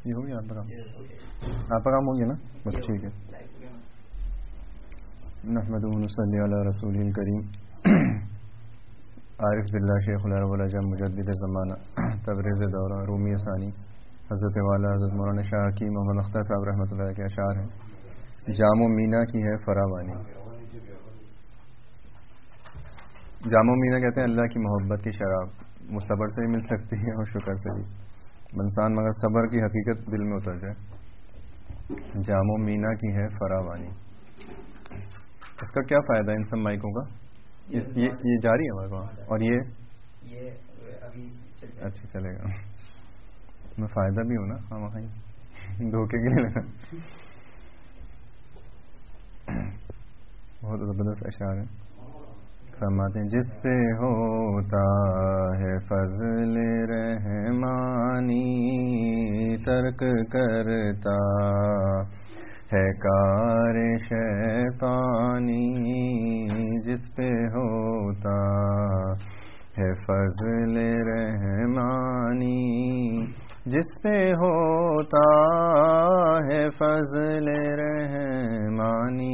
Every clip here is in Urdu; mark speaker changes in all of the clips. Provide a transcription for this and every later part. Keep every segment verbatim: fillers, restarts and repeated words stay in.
Speaker 1: یہ ہو گیا آپ کا کام؟ آپ کا کام ہو گیا نا؟ بس ٹھیک ہے. نحمدہ و نصلی علی رسول الکریم. عارف باللہ شیخ العرب والعجم مجدد زمانہ تبریز دورہ رومی ثانی حضرت والا حضرت مولانا شاہ حکیم محمد اختر صاحب رحمۃ اللہ کے اشعار ہیں. جام و مینا کی ہے فراوانی. جام و مینا کہتے ہیں اللہ کی محبت کی شراب. وہ صبر سے بھی مل سکتی ہے اور شکر سے بھی. انسان مگر صبر کی حقیقت دل میں اتر جائے. جام و مینا کی ہے فراوانی. اس کا کیا فائدہ ہے ان سب مائکوں کا؟ یہ یہ جاری ہے ہمارے پاس. اور یہ اچھا چلے گا. میں فائدہ بھی ہوں نا ہاں وہاں دھوکے کے لیے. بہت زبردست اشعار ہیں. فرماتے ہیں جس پہ ہوتا ہے فضل رحمانی ترک کرتا ہے کار شیطانی. جس پہ ہوتا ہے فضل رحمانی جس پہ ہوتا ہے فضل رحمانی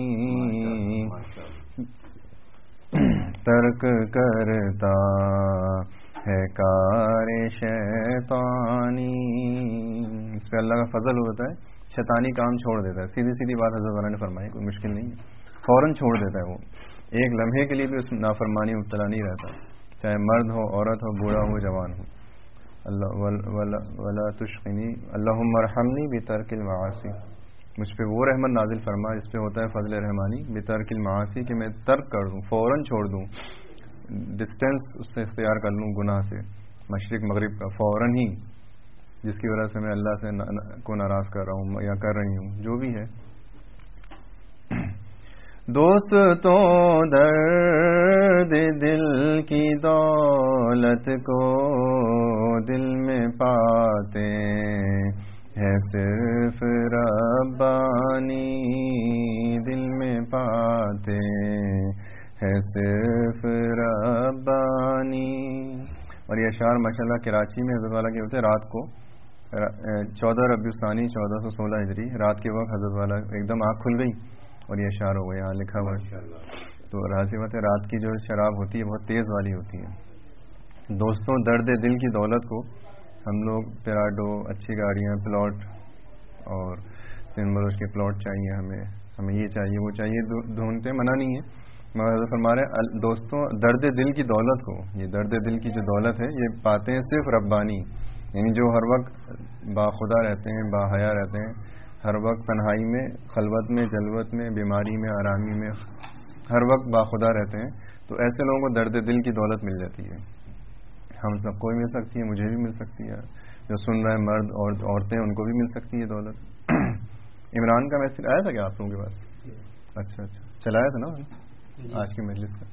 Speaker 1: ترک کرتا ہے کار شیطانی. اس پہ اللہ کا فضل ہوتا ہے شیطانی کام چھوڑ دیتا ہے. سیدھی سیدھی بات حضرت والا نے فرمائی, کوئی مشکل نہیں ہے. فوراً چھوڑ دیتا ہے. وہ ایک لمحے کے لیے بھی اس نافرمانی مبتلا نہیں رہتا, چاہے مرد ہو عورت ہو بوڑھا ہو جوان ہو. اللہ ولا تشقنی اللہم ارحمنی بترک المعاصی. مجھ پہ وہ رحمت نازل فرما جس پہ ہوتا ہے فضل رحمانی بترک المعاصی, کہ میں ترک کر دوں, فوراً چھوڑ دوں, ڈسٹینس اس سے اختیار کر لوں گناہ سے مشرق مغرب کا فوراً ہی, جس کی وجہ سے میں اللہ سے کو ناراض کر رہا ہوں یا کر رہی ہوں جو بھی ہے. دوست تو درد دل کی دولت کو دل میں پاتے ہے صرف ربانی. دل میں پاتے ہے صرف ربانی. اور یہ اشعار ماشاءاللہ کراچی میں حضرت والا کے ہوتے رات کو چودہ ربیع الثانی چودہ سو سولہ ہجری رات کے وقت حضرت والا ایک دم آنکھ کھل گئی اور یہ اشعار ہو گئے. یہاں لکھا ہوا ہے. تو راضی بات ہے رات کی جو شراب ہوتی ہے بہت تیز والی ہوتی ہے. دوستوں درد دل کی دولت کو ہم لوگ پیراڈو اچھی گاڑیاں پلاٹ اور سن بروش کے پلاٹ چاہیے ہمیں ہمیں یہ چاہیے وہ چاہیے ڈھونڈتے منع نہیں ہے, مگر فرما رہے دوستوں درد دل کی دولت کو, یہ درد دل کی جو دولت ہے یہ پاتے ہیں صرف ربانی, یعنی جو ہر وقت باخدا رہتے ہیں با حیا رہتے ہیں, ہر وقت تنہائی میں خلوت میں جلوت میں بیماری میں آرامی میں ہر وقت باخدا رہتے ہیں. تو ایسے لوگوں کو درد دل کی دولت مل جاتی ہے. ہم سب کو بھی مل سکتی ہے, مجھے بھی مل سکتی ہے, جو سن رہے ہیں مرد اور عورتیں ان کو بھی مل سکتی ہے دولت. عمران کا میسج آیا تھا کیا آپ لوگوں کے پاس؟ اچھا اچھا چلایا تھا نا آج کی مجلس کا.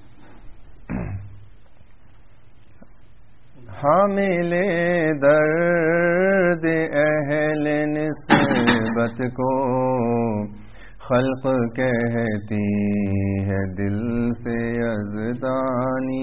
Speaker 1: حامل درد اہل نسبت کو خلق کہتی ہے دل سے یزدانی.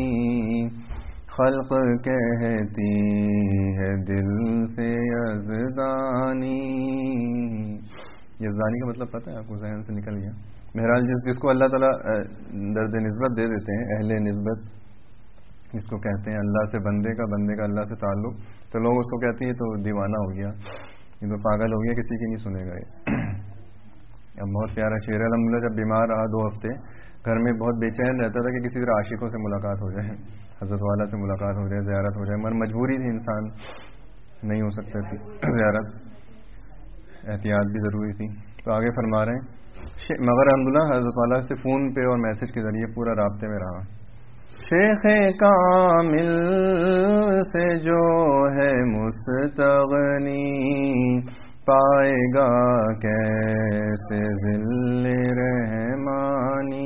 Speaker 1: خلق کہتی ہے دل سے یزدانی. یزدانی کا مطلب پتہ ہے آپ کو؟ ذہن سے نکل گیا. بہرحال جس جس کو اللہ تعالیٰ درد نسبت دے دیتے ہیں, اہل نسبت جس کو کہتے ہیں, اللہ سے بندے کا بندے کا اللہ سے تعلق, تو لوگ اس کو کہتے ہیں تو دیوانہ ہو گیا, یہ تو پاگل ہو گیا, کسی کی نہیں سنے گا. اب بہت پیارا شعر ہے. الحمدللہ جب بیمار رہا دو ہفتے گھر میں بہت بے چین رہتا تھا کہ کسی طرح عاشقوں سے ملاقات ہو جائے, حضرت والا سے ملاقات ہو جائے, زیارت ہو جائے, مگر مجبوری تھی, انسان نہیں ہو سکتا تھی زیارت, احتیاط بھی ضروری تھی. تو آگے فرما رہے ہیں مگر الحمدللہ حضرت والا سے فون پہ اور میسج کے ذریعے پورا رابطے میں رہا. شیخ کامل سے جو ہے مستغنی پائے گا کیسے ذل رحمانی.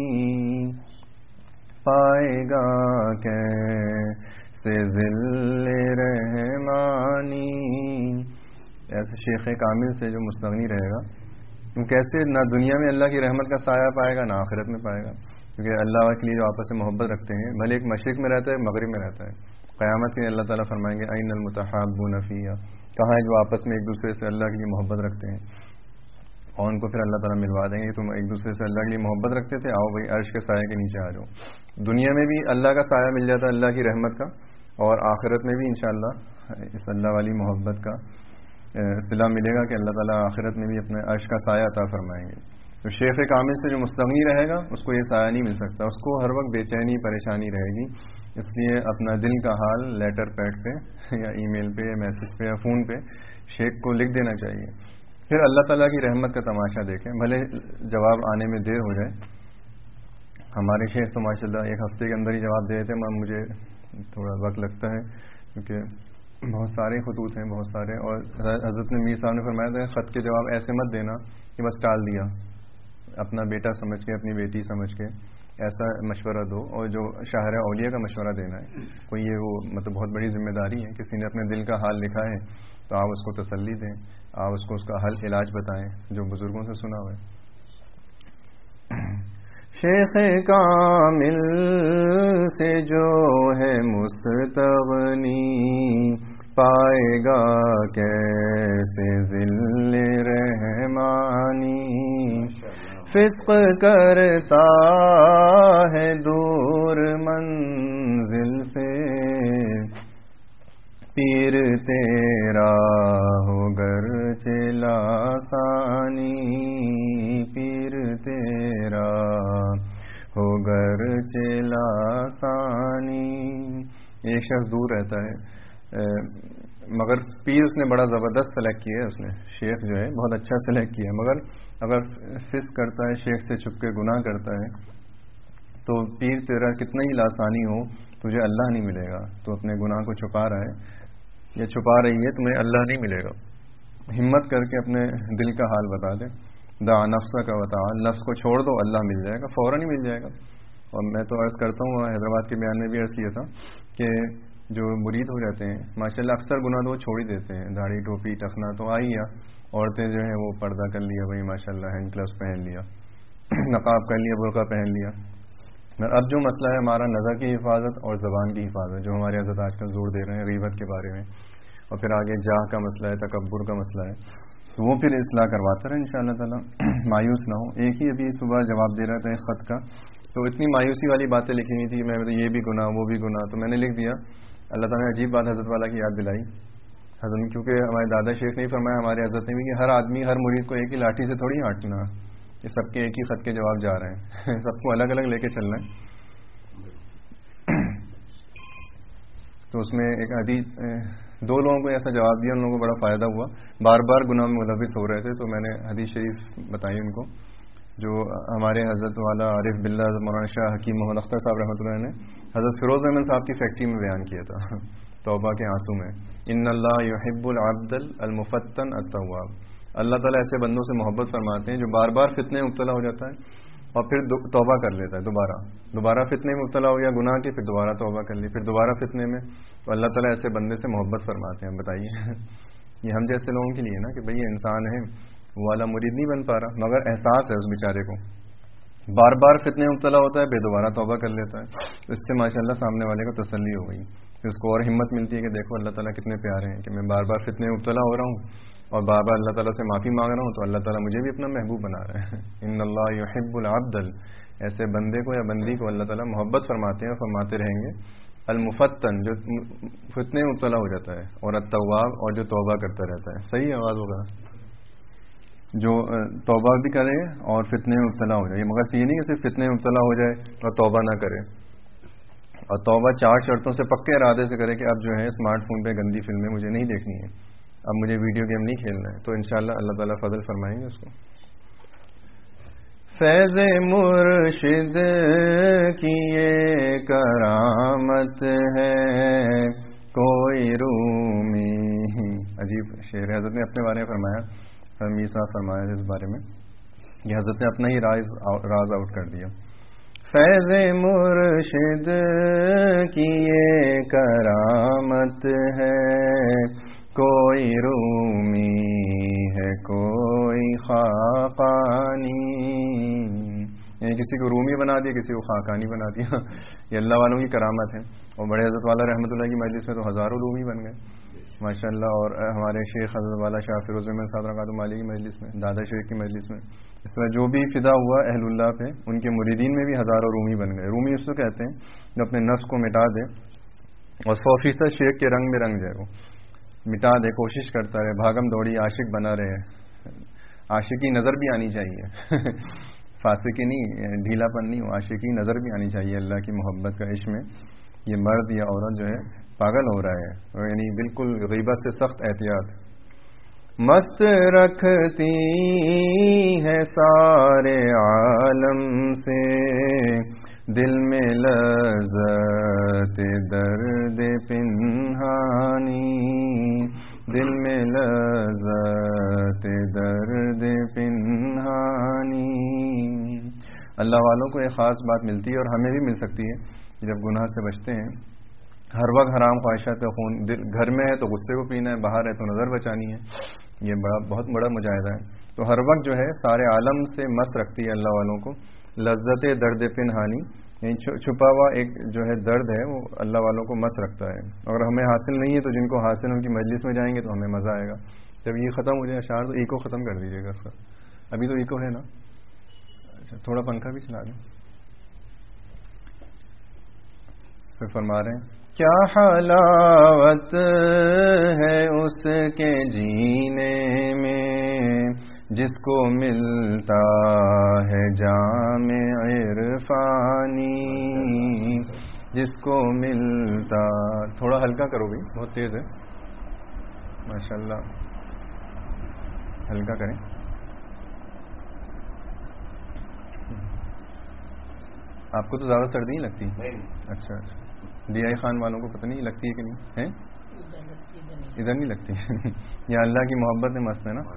Speaker 1: پائے گا کیسے ذل رحمانی. ایسے شیخ کامل سے جو مستغنی رہے گا کیسے نہ دنیا میں اللہ کی رحمت کا سایہ پائے گا نہ آخرت میں پائے گا, کیونکہ اللہ کے لیے جو آپس میں محبت رکھتے ہیں, بھلے ایک مشرق میں رہتا ہے مغرب میں رہتا ہے, قیامت کے اللہ تعالیٰ فرمائیں گے این المتحابون فیہا, کہاں ہے جو آپس میں ایک دوسرے سے اللہ کے لیے محبت رکھتے ہیں اور ان کو پھر اللہ تعالیٰ ملوا دیں گے. تم ایک دوسرے سے اللہ کے لیے محبت رکھتے تھے, آؤ بھائی عرش کے سائے کے نیچے آ جاؤ. دنیا میں بھی اللہ کا سایہ مل جاتا ہے اللہ کی رحمت کا, اور آخرت میں بھی انشاءاللہ اس اللہ والی محبت کا اصطلاح ملے گا کہ اللہ تعالیٰ آخرت میں بھی اپنے عرش کا سایہ عطا فرمائیں گے. تو شیخ کامل سے جو مستغنی رہے گا اس کو یہ سایہ نہیں مل سکتا, اس کو ہر وقت بے چینی پریشانی رہے گی. اس لیے اپنا دل کا حال لیٹر پیڈ پہ یا ای میل پہ یا میسج پہ یا فون پہ شیخ کو لکھ دینا چاہیے. پھر اللہ تعالیٰ کی رحمت کا تماشا دیکھیں, بھلے جواب آنے میں دیر ہو جائے. ہمارے شیخ تو ماشاء اللہ ایک ہفتے کے اندر ہی جواب دے دیتے ہیں, مجھے تھوڑا وقت لگتا ہے کیونکہ بہت سارے خطوط ہیں بہت سارے. اور حضرت نے میر صاحب نے فرمایا تھا خط کے جواب ایسے مت دینا کہ بس ٹال دیا, اپنا بیٹا سمجھ کے اپنی بیٹی سمجھ کے ایسا مشورہ دو. اور جو شاہر اولیاء کا مشورہ دینا ہے کوئی یہ وہ مطلب بہت بڑی ذمہ داری ہے. کسی نے اپنے دل کا حال لکھا ہے تو آپ اس کو تسلی دیں, آپ اس کو اس کا حل علاج بتائیں جو بزرگوں سے سنا ہوا ہے. شیخ کامل سے جو ہے مستغنی پائے گا کیسے ذل رحمانی. فسق کرتا ہے دور منزل سے پیر تیرا ہو گر چلا ثانی. پیر تیرا ہو گر چلا ثانی. ایک شخص دور رہتا ہے مگر پیر اس نے بڑا زبردست سلیکٹ کیا ہے, اس نے شیخ جو ہے بہت اچھا سلیکٹ کیا ہے. مگر اگر فسق کرتا ہے شیخ سے چھپ کے گناہ کرتا ہے تو پیر تیرا کتنا ہی لاسانی ہو تجھے اللہ نہیں ملے گا. تو اپنے گناہ کو چھپا رہا ہے یا چھپا رہی ہے, تمہیں اللہ نہیں ملے گا. ہمت کر کے اپنے دل کا حال بتا دے. دا نفس کا بتا, نفس کو چھوڑ دو اللہ مل جائے گا, فوراً ہی مل جائے گا. اور میں تو عرض کرتا ہوں حیدرآباد کے بیان میں بھی عرض کیا تھا کہ جو مرید ہو جاتے ہیں ماشاءاللہ اکثر گناہ تو وہ چھوڑ ہی دیتے ہیں. داڑھی ٹوپی ٹخنا تو آ ہی گیا, عورتیں جو ہیں وہ پردہ کر لیا بھائی ماشاءاللہ, ہینڈ گلوز پہن لیا, نقاب کر لیا, برقع پہن لیا. اب جو مسئلہ ہے ہمارا نظر کی حفاظت اور زبان کی حفاظت, جو ہمارے حضرت آج کل زور دے رہے ہیں غیبت کے بارے میں, اور پھر آگے جاہ کا مسئلہ ہے, تکبر کا مسئلہ ہے, تو وہ پھر اصلاح کرواتا رہے انشاءاللہ تعالی. مایوس نہ ہو. ایک ہی ابھی صبح جواب دے رہا تھا ایک خط کا, تو اتنی مایوسی والی باتیں لکھی ہوئی تھی میں یہ بھی گناہ وہ بھی گناہ, تو میں نے لکھ دیا. اللہ تعالیٰ نے عجیب بات حضرت والا کی یاد دلائی. حضرت کیونکہ ہمارے دادا شیخ نے فرمایا, ہمارے حضرت نے بھی, کہ ہر آدمی ہر مرید کو ایک ہی لاٹھی سے تھوڑی ہانٹنا, کہ سب کے ایک ہی خط کے جواب جا رہے ہیں, سب کو الگ الگ لے کے چلنا ہے. تو اس میں ایک حدیث, دو لوگوں کو ایسا جواب دیا, ان لوگوں کو بڑا فائدہ ہوا, بار بار گناہ میں ملوث ہو رہے تھے. تو میں نے حدیث شریف بتائی ان کو, جو ہمارے حضرت والا عارف باللہ مولانا شاہ حکیم محمد اختر صاحب رحمۃ اللہ نے حضرت فیروز احمد صاحب کی فیکٹری میں بیان کیا تھا, توبہ کے آنسو میں, ان اللہ یحب العبد المفتن التواب. اللہ تعالیٰ ایسے بندوں سے محبت فرماتے ہیں جو بار بار فتنے میں مبتلا ہو جاتا ہے اور پھر توبہ کر لیتا ہے. دوبارہ دوبارہ فتنے میں مبتلا ہو گیا گناہ کی, پھر دوبارہ توبہ کر لی, پھر دوبارہ فتنے میں, تو اللہ تعالیٰ ایسے بندے سے محبت فرماتے ہیں. بتائیے یہ ہم جیسے لوگوں کے لیے نا کہ بھئی یہ انسان ہے, وہ والا مرید نہیں بن پا رہا, مگر احساس ہے اس بیچارے کو, بار بار فتنے میں مبتلا ہوتا ہے, پھر دوبارہ توبہ کر لیتا ہے. اس سے ماشاء اللہ سامنے والے کو تسلی ہو گئی, پھر اس کو اور ہمت ملتی ہے کہ دیکھو اللہ تعالیٰ کتنے پیارے ہیں کہ میں بار بار فتنے میں مبتلا ہو رہا ہوں اور بار بار اللہ تعالیٰ سے معافی مانگ رہا ہوں, تو اللہ تعالیٰ مجھے بھی اپنا محبوب بنا رہے ہیں. ان اللہ یحب العبد, ایسے بندے کو یا بندی کو اللہ تعالیٰ محبت فرماتے ہیں اور فرماتے رہیں گے. المفتن, جو فتنے میں مبتلا ہو جاتا ہے, اور التواب, اور جو توبہ کرتا رہتا ہے. صحیح آواز ہوگا, جو توبہ بھی کرے اور فتنے میں مبتلا ہو جائے. مگر یہ نہیں کہ صرف فتنے میں مبتلا ہو جائے اور توبہ نہ کرے, اور توبہ چار شرطوں سے پکے ارادے سے کرے کہ اب جو ہے اسمارٹ فون پہ گندی فلمیں مجھے نہیں دیکھنی ہے, اب مجھے ویڈیو گیم نہیں کھیلنا ہے, تو انشاءاللہ اللہ تعالیٰ فضل فرمائیں گے اس کو. فیض مرشد کی یہ کرامت ہے کوئی رومی. عجیب شعر حضرت نے اپنے بارے میں فرمایا, میر صاحب فرمایا اس بارے میں کہ حضرت نے اپنا ہی راز راز آؤٹ کر دیا. فیض مرشد کی یہ کرامت ہے کوئی رومی ہے کوئی خاقانی. یعنی کسی کو رومی بنا دیا, کسی کو خاقانی بنا دیا. یہ اللہ والوں کی کرامت ہے. اور بڑے حضرت والا رحمۃ اللہ کی مجلس میں تو ہزاروں رومی بن گئے, ماشاء اللہ. اور ہمارے شیخ حضرت والا شاہ فیروز احمد صاحب رکعت مالی کی مجلس میں، دادا شیخ کی مجلس میں، اس طرح جو بھی فدا ہوا اہل اللہ پہ، ان کے مریدین میں بھی ہزاروں رومی بن گئے. رومی اس کو کہتے ہیں جو اپنے نفس کو مٹا دے اور سو فیصد شیخ کے رنگ میں رنگ جائے، وہ مٹا دے، کوشش کرتا رہے، بھاگم دوڑی عاشق بنا رہے. عاشقی نظر بھی آنی چاہیے فاسقی نہیں، ڈھیلا پن نہیں، عاشقی نظر بھی آنی چاہیے اللہ کی محبت کا عشق میں. یہ مرد یا عورت جو ہے پاگل ہو رہا ہے، یعنی بالکل غیبت سے سخت احتیاط. مست رکھتی ہے سارے عالم سے دل میں لذت درد پنہانی، دل میں لذت درد پنہانی. اللہ والوں کو ایک خاص بات ملتی ہے اور ہمیں بھی مل سکتی ہے جب گناہ سے بچتے ہیں. ہر وقت حرام خواہشات کا خون دل گھر میں ہے تو غصے کو پینا ہے، باہر ہے تو نظر بچانی ہے. یہ بڑا بہت بڑا مجاہدہ ہے. تو ہر وقت جو ہے سارے عالم سے مست رکھتی ہے اللہ والوں کو لذت درد پنہانی، یعنی چھپا ہوا ایک جو ہے درد ہے وہ اللہ والوں کو مست رکھتا ہے. اگر ہمیں حاصل نہیں ہے تو جن کو حاصل ان کی مجلس میں جائیں گے تو ہمیں مزہ آئے گا. جب یہ ختم ہو جائے اشعار تو ایکو ختم کر دیجیے گا اس کا. ابھی تو ایکو ہے نا؟ اچھا تھوڑا پنکھا بھی چلا دیں. پھر فرما رہے ہیں کیا حلاوت ہے اس کے جینے میں جس کو ملتا ہے جام عرفانی، جس کو ملتا. تھوڑا ہلکا کرو بھائی، بہت تیز ہے. ماشاء اللہ ہلکا کریں. آپ کو تو زیادہ سردی نہیں لگتی؟ اچھا اچھا. ڈی آئی خان والوں کو پتہ نہیں لگتی ہے کہ نہیں ہے؟ ادھر نہیں لگتی. یہ اللہ کی محبت میں مست ہے نا.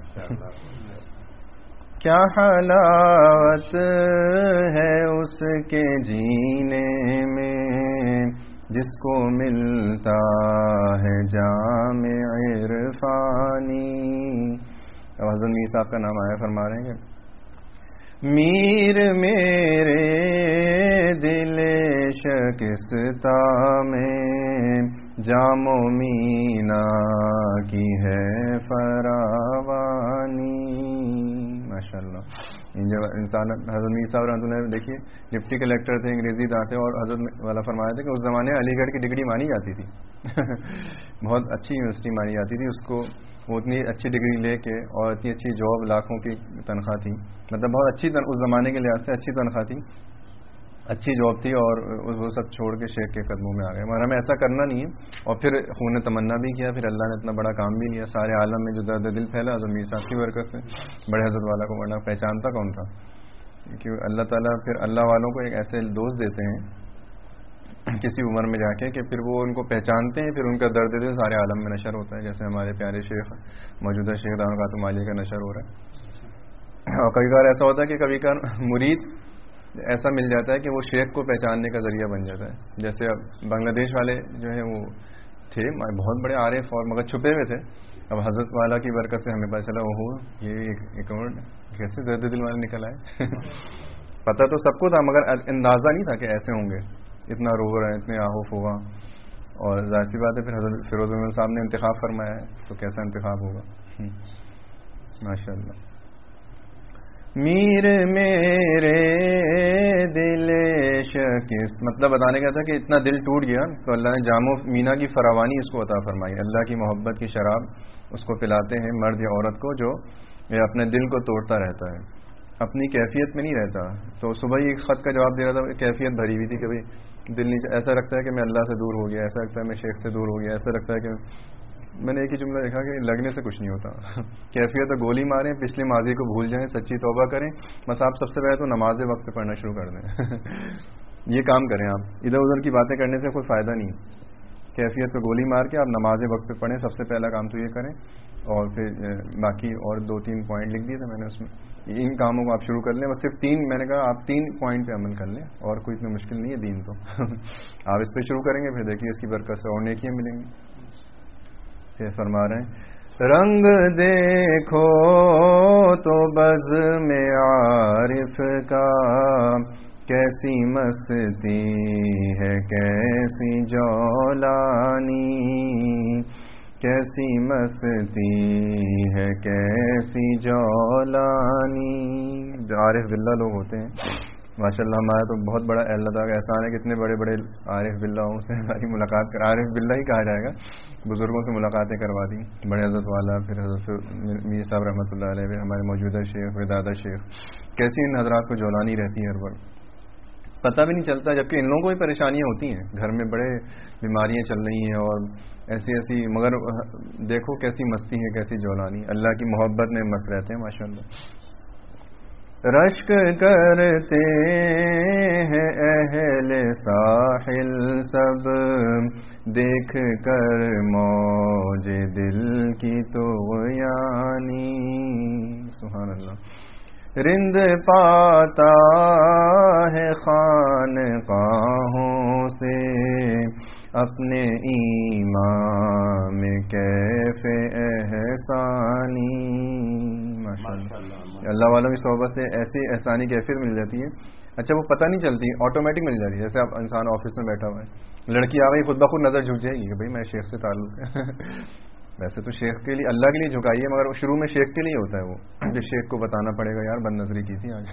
Speaker 1: کیا حلاوت ہے اس کے جینے میں جس کو ملتا ہے جام عرفانی. حضرت میر صاحب کا نام آیا، فرما رہے ہیں کہ میر میرے دل شکستہ میں جام و مینا کی ہے فراوانی. ماشاء اللہ. جب انسان حضرت میر صاحب رحمۃ اللہ دیکھیے ڈپٹی کلیکٹر تھے، انگریزی داتے، اور حضرت والا فرمایا تھا کہ اس زمانے علی گڑھ کی ڈگری مانی جاتی تھی بہت اچھی یونیورسٹی مانی جاتی تھی اس کو. وہ اتنی اچھی ڈگری لے کے اور اتنی اچھی جاب، لاکھوں کی تنخواہ تھی، مطلب بہت اچھی اس زمانے کے لحاظ سے اچھی تنخواہ تھی، اچھی جاب تھی، اور وہ سب چھوڑ کے شیخ کے قدموں میں آ گئے. مگر ہمیں ایسا کرنا نہیں ہے. اور پھر خون نے تمنا بھی کیا، پھر اللہ نے اتنا بڑا کام بھی لیا. سارے عالم میں جو درد دل پھیلا حضرت میر صاحب کی برکت سے. بڑے حضرت والا کو ورنہ پہچانتا کون تھا؟ کیونکہ اللہ تعالیٰ پھر اللہ والوں کو ایک ایسے دوست دیتے ہیں کسی عمر میں جا کے کہ پھر وہ ان کو پہچانتے ہیں، پھر ان کا درد دل سارے عالم میں نشر ہوتا ہے. جیسے ہمارے پیارے شیخ موجودہ شیخ دامت خاتم عالیہ کا نشر ہو رہا ہے. اور کبھی بار ایسا ہوتا ہے کہ کبھی کبھار مرید ایسا مل جاتا ہے کہ وہ شیخ کو پہچاننے کا ذریعہ بن جاتا ہے. جیسے اب بنگلہ دیش والے جو ہیں وہ تھے بہت بڑے عارف اور مگر چھپے ہوئے تھے. اب حضرت والا کی برکت سے ہمیں پتہ چلا وہ یہ ایک اور کیسے درد دل والے نکل آئے. پتہ تو سب کو تھا مگر اندازہ نہیں تھا کہ ایسے ہوں گے. اتنا رو رہے ہیں، اتنے آہوف ہوا. اور ظاہر سی بات ہے پھر حضرت فیروز احمد صاحب نے انتخاب فرمایا ہے تو کیسا انتخاب ہوگا. ماشاء اللہ. میر میرے دل شکست، مطلب بتانے کا تھا کہ اتنا دل ٹوٹ گیا تو اللہ نے جام و مینا کی فراوانی اس کو عطا فرمائی. اللہ کی محبت کی شراب اس کو پلاتے ہیں مرد یا عورت کو جو اپنے دل کو توڑتا رہتا ہے، اپنی کیفیت میں نہیں رہتا. تو صبح ہی ایک خط کا جواب دے رہا تھا، کیفیت بھری ہوئی تھی کہ بھائی دل نہیں، ایسا لگتا ہے کہ میں اللہ سے دور ہو گیا، ایسا لگتا ہے میں شیخ سے دور ہو گیا، ایسا لگتا ہے کہ میں نے ایک ہی جملہ دیکھا کہ لگنے سے کچھ نہیں ہوتا. کیفیت گولی ماریں، پچھلی ماضی کو بھول جائیں، سچی توبہ کریں. بس آپ سب سے پہلے تو نماز وقت پہ پڑھنا شروع کر دیں. یہ کام کریں. آپ ادھر ادھر کی باتیں کرنے سے کوئی فائدہ نہیں. کیفیت پہ گولی مار کے آپ نماز وقت پہ پڑھیں. سب سے پہلا کام تو یہ کریں. اور پھر باقی اور دو تین پوائنٹ لکھ دیے تھے میں نے اس میں. ان کاموں کو آپ شروع کر لیں. بس صرف تین، میں نے کہا آپ تین پوائنٹ پہ عمل کر لیں اور کوئی اتنا مشکل نہیں ہے دین تو. آپ اس پہ شروع کریں گے پھر دیکھیے اس کی برکت سے اور نیکیاں ملیں گی. پھر فرما رہے ہیں رنگ دیکھو تو بز میں عارف کا کیسی مستی ہے کیسی جولانی. کیسی مستی ہے کیسی جولانی. عارف باللہ لوگ ہوتے ہیں ماشاء اللہ. ہمارا تو بہت بڑا اللہ تعالیٰ کا احسان ہے کہ اتنے بڑے بڑے عارف باللہوں سے ہماری ملاقات کر, عارف باللہ ہی کہا جائے گا, بزرگوں سے ملاقاتیں کروا دی. بڑے حضرت والا, پھر حضرت میر صاحب رحمۃ اللہ علیہ, پھر ہمارے موجودہ شیخ, پھر دادا شیخ. کیسی ان حضرات کو جولانی رہتی ہے ہر وقت, پتہ بھی نہیں چلتا. جبکہ ان لوگوں کو بھی پریشانیاں ہوتی ہیں, گھر میں بڑے بیماریاں چل رہی ہیں اور ایسی ایسی, مگر دیکھو کیسی مستی ہے کیسی جولانی. اللہ کی محبت میں مست رہتے ہیں ماشاء اللہ. رشک کرتے ہیں اہل ساحل سب, دیکھ کر موج دل کی طغیانی. سبحان اللہ. رند پاتا ہے خانقاہوں سے اپنے ایمان میں کیف احسانی. ماشاءاللہ اللہ والوں کی صحبت سے ایسی احسانی کیفیت مل جاتی ہے. اچھا وہ پتہ نہیں چلتی, آٹومیٹک مل جاتی ہے. جیسے اب انسان آفس میں بیٹھا ہوا ہے, لڑکی آ گئی, خود بخود نظر جھک جائے گی کہ بھائی میں شیخ سے تعلق ہے. ویسے تو شیخ کے لیے, اللہ کے لیے جھکائیے, مگر شروع میں شیخ کے لیے ہوتا ہے وہ, کہ شیخ کو بتانا پڑے گا یار بد نظری کی تھی آج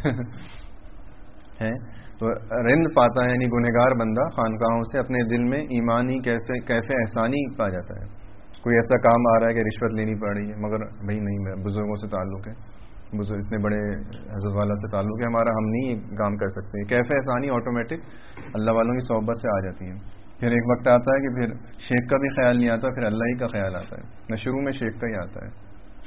Speaker 1: ہے. تو رند پاتا ہے یعنی گنہگار بندہ خانقاہوں سے اپنے دل میں ایمانی کیفے کیفے احسانی پا جاتا ہے. کوئی ایسا کام آ رہا ہے کہ رشوت لینی پڑ رہی ہے, مگر بھائی نہیں, میں بزرگوں سے تعلق ہے, بزرگ اتنے بڑے حضرت والا سے تعلق ہے ہمارا, ہم نہیں کام کر سکتے. کیفے احسانی آٹومیٹک اللہ والوں کی صحبت سے آ جاتی ہے. پھر ایک وقت آتا ہے کہ پھر شیخ کا بھی خیال نہیں آتا, پھر اللہ ہی کا خیال آتا ہے. نہ شروع میں شیخ کا ہی آتا ہے,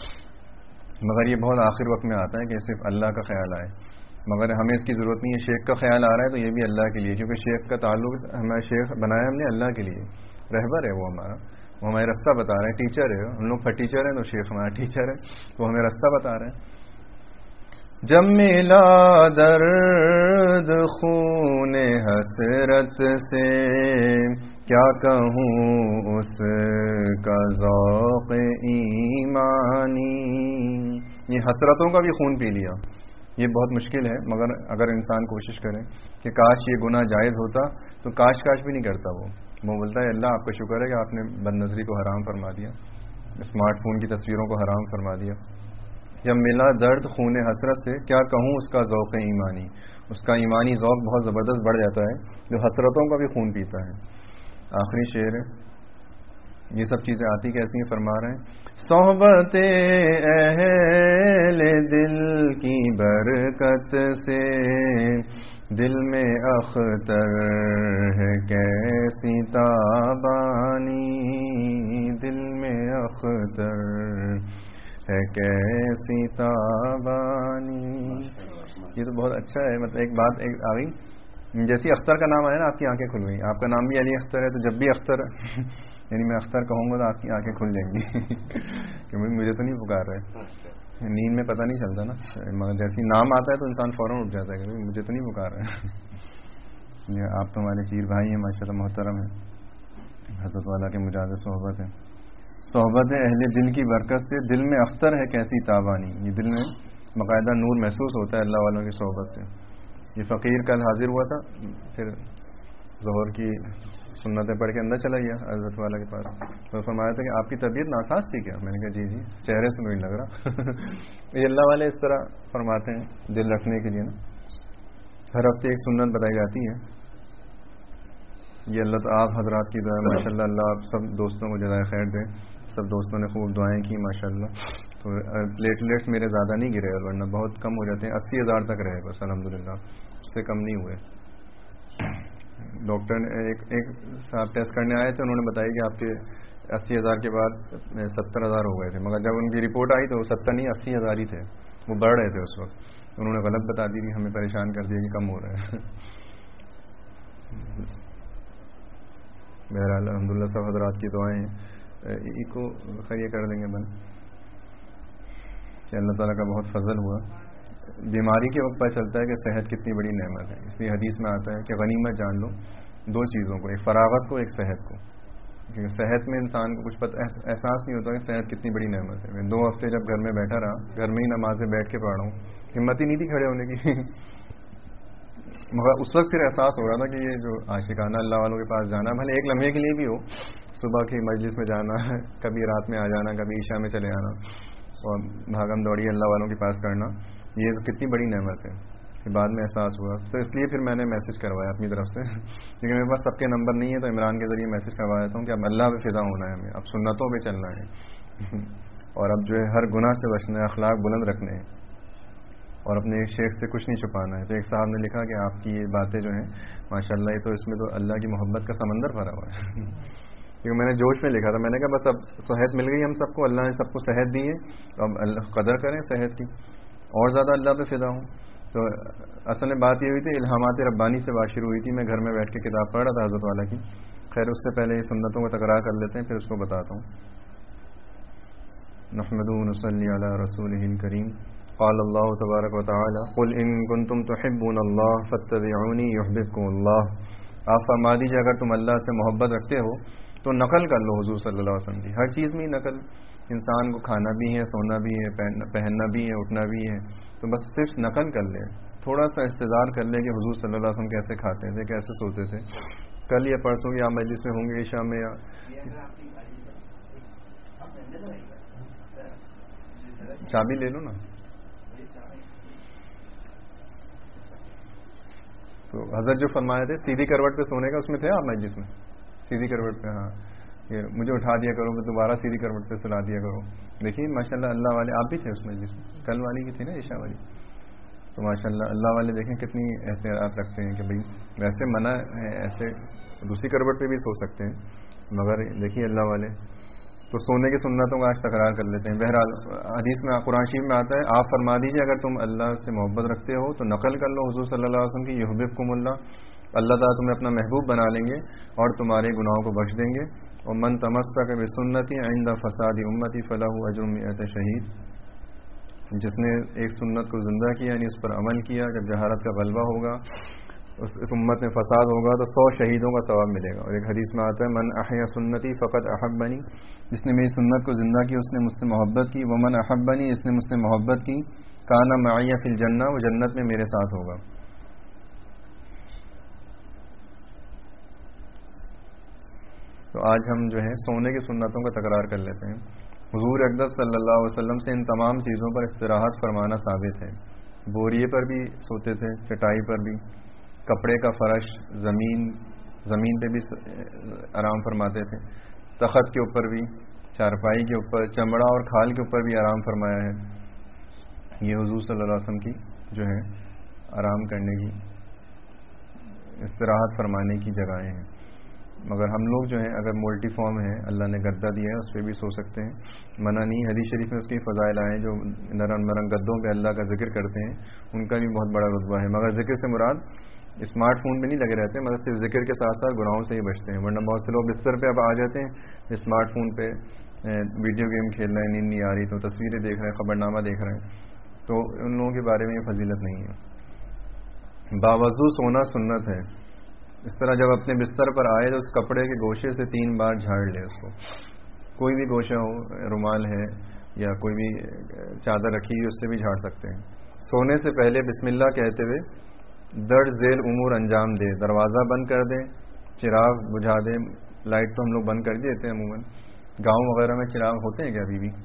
Speaker 1: مگر یہ بہت آخر وقت میں آتا ہے کہ صرف اللہ کا خیال آئے. مگر ہمیں اس کی ضرورت نہیں ہے. شیخ کا خیال آ رہا ہے تو یہ بھی اللہ کے لیے, کیونکہ شیخ کا تعلق, ہمیں شیخ بنایا ہم نے اللہ کے لیے. رہبر ہے وہ ہمارا, وہ ہمیں رستہ بتا رہے ہیں. ٹیچر ہے, ہم لوگ کا ٹیچر ہے تو شیخ ہمارا ٹیچر ہے, وہ ہمیں رستہ بتا رہے ہیں. جب ملا درد خون حسرت سے کیا کہوں اس کا ذوق ایمانی. یہ حسرتوں کا بھی خون پی لیا, یہ بہت مشکل ہے. مگر اگر انسان کوشش کرے کہ کاش یہ گناہ جائز ہوتا تو کاش کاش بھی نہیں کرتا. وہ وہ بولتا ہے اللہ آپ کا شکر ہے کہ آپ نے بد نظری کو حرام فرما دیا, اسمارٹ فون کی تصویروں کو حرام فرما دیا. جب ملا درد خون حسرت سے کیا کہوں اس کا ذوق ایمانی, اس کا ایمانی ذوق بہت زبردست بڑھ جاتا ہے جو حسرتوں کا بھی خون پیتا ہے. آخری شعر ہے, یہ سب چیزیں آتی کیسی ہیں, فرما رہے ہیں صحبت اہل دل کی برکت سے دل میں اختر ہے کیسی تابانی, دل میں اختر ہے کیسی تابانی. یہ تو بہت اچھا ہے. مطلب ایک بات ایک آ گئی, جیسی اختر کا نام آیا نا آپ کی آنکھیں کھل گئی. آپ کا نام بھی علی اختر ہے, تو جب بھی اختر یعنی میں اختر کہوں گا تو آپ کی آنکھیں کھل جائیں گی کہ مجھے تو نہیں پکار رہے. نیند میں پتہ نہیں چلتا نا, مگر جیسی نام آتا ہے تو انسان فوراً اٹھ جاتا ہے کہ مجھے تو نہیں پکار رہے. آپ تو ہمارے پیر بھائی ہیں ماشاء اللہ, محترم ہیں, حضرت والا کے مجاز صحبت ہے. صحبت اہل دل کی برکت سے دل میں اختر ہے کیسی تابانی. یہ دل میں باقاعدہ نور محسوس ہوتا ہے اللہ والوں کی صحبت سے. یہ فقیر کل حاضر ہوا تھا, پھر ظہر کی سنتیں پڑھ کے اندر چلا گیا حضرت والا کے پاس, تو فرمایا تھا کہ آپ کی طبیعت ناساز تھی کیا؟ میں نے کہا جی جی, چہرے سے مجھے لگ رہا. یہ اللہ والے اس طرح فرماتے ہیں دل رکھنے کے لیے نا. ہر ہفتے ایک سنت بتائی جاتی ہے. یہ اللہ تو آپ حضرات کی دعا ماشاء اللہ, اللہ آپ سب دوستوں کو جزائے خیر دیں. سب دوستوں نے خوب دعائیں کی ماشاء اللہ. تو پلیٹلیٹس میرے زیادہ نہیں گرے, ورنہ بہت کم ہو جاتے ہیں. اسی ہزار تک رہے بس الحمدللہ, اس سے کم نہیں ہوئے. ڈاکٹر نے ایک ایک صاحب ٹیسٹ کرنے آئے تھے, انہوں نے بتایا کہ آپ کے اسی ہزار کے بعد ستر ہزار ہو گئے تھے, مگر جب ان کی رپورٹ آئی تو ستر نہیں اسی ہزار ہی تھے. وہ بڑھ رہے تھے اس وقت, انہوں نے غلط بتا دی تھی, ہمیں پریشان کر دیا کہ کم ہو رہا ہے. بہرحال الحمدللہ سب حضرات کی دعائیں کو خیر کر دیں گے بند, کہ اللہ تعالیٰ کا بہت فضل ہوا. بیماری کے وقت پتہ چلتا ہے کہ صحت کتنی بڑی نعمت ہے. اس لیے حدیث میں آتا ہے کہ غنیمت جان لو دو چیزوں کو, ایک فراغت کو, ایک صحت کو. کیونکہ صحت میں انسان کو کچھ پتہ احساس نہیں ہوتا کہ صحت کتنی بڑی نعمت ہے. میں دو ہفتے جب گھر میں بیٹھا رہا, گھر میں ہی نمازیں بیٹھ کے پڑھ رہا ہوں, ہمت ہی نہیں تھی کھڑے ہونے کی. مگر اس وقت پھر احساس ہو رہا تھا کہ یہ جو عاشقانہ اللہ والوں کے پاس جانا, بھلے ایک لمحے کے لیے بھی ہو, صبح کی مجلس میں جانا، کبھی رات میں آ جانا، کبھی عشاء میں چلے آنا اور بھاگم دوڑی اللہ والوں کے پاس کرنا، یہ تو کتنی بڑی نعمت ہے کہ بعد میں احساس ہوا. تو اس لیے پھر میں نے میسج کروایا اپنی طرف سے، کیونکہ میرے پاس سب کے نمبر نہیں ہے، تو عمران کے ذریعے میسج کروا دیتا ہوں کہ اب اللہ پہ فدا ہونا ہے ہمیں، اب سنتوں پہ چلنا ہے اور اب جو ہے ہر گناہ سے بچنا ہے، اخلاق بلند رکھنے ہیں اور اپنے شیخ سے کچھ نہیں چھپانا ہے. تو ایک صاحب نے لکھا کہ آپ کی یہ باتیں جو ہیں ماشاء اللہ، یہ تو اس میں تو اللہ کی محبت کا سمندر بھرا ہوا ہے. کیونکہ میں نے جوش میں لکھا تھا، میں نے کہا بس اب صحت مل گئی ہم سب کو، اللہ نے سب کو صحت دی ہے، تو اب اللہ قدر کریں صحت کی اور زیادہ اللہ پہ فدا ہوں. تو اصل میں بات یہ ہوئی تھی، الہامات ربانی سے بات شروع ہوئی تھی. میں گھر میں بیٹھ کے کتاب پڑھ رہا تھا حضرت والا کی. خیر اس سے پہلے یہ سنتوں کو تکرار کر لیتے ہیں، پھر اس کو بتاتا ہوں. نحمدہ و نصلی علی رسولہ الکریم. قال اللہ تبارک و تعالی قل ان کنتم تحبون اللہ فاتبعونی یحببکم اللہ. آپ فرما دیجیے اگر تم اللہ سے محبت رکھتے ہو تو نقل کر لو حضور صلی اللہ علیہ وسلم کی. ہر چیز میں نقل، انسان کو کھانا بھی ہے، سونا بھی ہے، پہننا بھی ہے، اٹھنا بھی ہے، تو بس صرف نقل کر لے، تھوڑا سا انتظار کر لے کہ حضور صلی اللہ علیہ وسلم کیسے کھاتے تھے، کیسے سوتے تھے. کل یا پرسوں یا مجلس میں ہوں گے عشاء میں، یا چابی لے لو نا. تو حضرت جو فرمائے تھے سیدھی کروٹ پہ سونے کا، اس میں تھے آپ مجلس میں؟ سیدھی کروٹ پہ، ہاں، یہ مجھے اٹھا دیا کرو، میں دوبارہ سیدھی کروٹ پہ سلا دیا کرو. دیکھیے ماشاء اللہ اللہ والے، آپ بھی تھے اس مجلس میں، کل والی کی تھی نا عشاء والی. تو ماشاء اللہ اللہ والے دیکھیں کتنی احتیاط رکھتے ہیں کہ بھئی ویسے منع ہے، ایسے دوسری کروٹ پہ بھی سو سکتے ہیں، مگر دیکھیے اللہ والے. تو سونے کی سنتوں کا آج تکرار کر لیتے ہیں. بہرحال حدیث میں قرآن شریف میں آتا ہے، آپ فرما دیجیے اگر تم اللہ سے محبت رکھتے ہو تو نقل کر لو حضور صلی اللہ علیہ وسلم کی، یحببکم اللہ. اللہ تعالیٰ تمہیں اپنا محبوب بنا لیں گے اور تمہارے گناہوں کو بخش دیں گے. اور من تمسک بسنتی عند فساد امتی فلہ اجر مئۃ شہید. جس نے ایک سنت کو زندہ کیا، یعنی اس پر عمل کیا، جب جہالت کا غلبہ ہوگا، اس اس امت میں فساد ہوگا، تو سو شہیدوں کا ثواب ملے گا. اور ایک حدیث میں آتا ہے من احیا سنتی فقط احبنی. جس نے میری سنت کو زندہ کی اس نے مجھ سے محبت کی. ومن احبنی، جس نے مجھ سے محبت کی، کان معی فی الجنہ، وہ جنت میں میرے ساتھ ہوگا. تو آج ہم جو ہے سونے کی سنتوں کا تکرار کر لیتے ہیں. حضور اقدس صلی اللہ علیہ وسلم سے ان تمام چیزوں پر استراحت فرمانا ثابت ہے. بوریے پر بھی سوتے تھے، چٹائی پر بھی، کپڑے کا فرش، زمین زمین پہ بھی آرام فرماتے تھے، تخت کے اوپر بھی، چارپائی کے اوپر، چمڑا اور کھال کے اوپر بھی آرام فرمایا ہے. یہ حضور صلی اللہ علیہ وسلم کی جو ہے آرام کرنے کی، استراحت فرمانے کی جگہیں ہیں. مگر ہم لوگ جو ہیں اگر ملٹی فارم ہیں، اللہ نے گدا دیا ہے، اس پہ بھی سو سکتے ہیں، منع نہیں. حدیث شریف میں اس کی فضائل آئے ہیں. جو نرم نرم گدوں پہ اللہ کا ذکر کرتے ہیں ان کا بھی بہت بڑا رتبہ ہے. مگر ذکر سے مراد اسمارٹ فون پہ نہیں لگے رہتے، مگر صرف ذکر کے ساتھ ساتھ گناہوں سے ہی بچتے ہیں. ورنہ بہت سے لوگ بستر پہ اب آ جاتے ہیں، اسمارٹ فون پہ ویڈیو گیم کھیل رہے ہیں، نیند نہیں آ رہی تو تصویریں دیکھ رہے ہیں، خبرنامہ دیکھ رہے ہیں. تو ان لوگوں کے بارے میں یہ فضیلت نہیں ہے. باوضو سونا سنت ہے. اس طرح جب اپنے بستر پر آئے تو اس کپڑے کے گوشے سے تین بار جھاڑ لے. اس کو کوئی بھی گوشہ ہو، رومال ہے یا کوئی بھی چادر رکھی ہوئی، اس سے بھی جھاڑ سکتے ہیں. سونے سے پہلے بسم اللہ کہتے ہوئے درج ذیل امور انجام دے. دروازہ بند کر دیں، چراغ بجھا دیں. لائٹ تو ہم لوگ بند کر دیتے ہیں عموماً. گاؤں وغیرہ میں چراغ ہوتے ہیں کیا ابھی بھی؟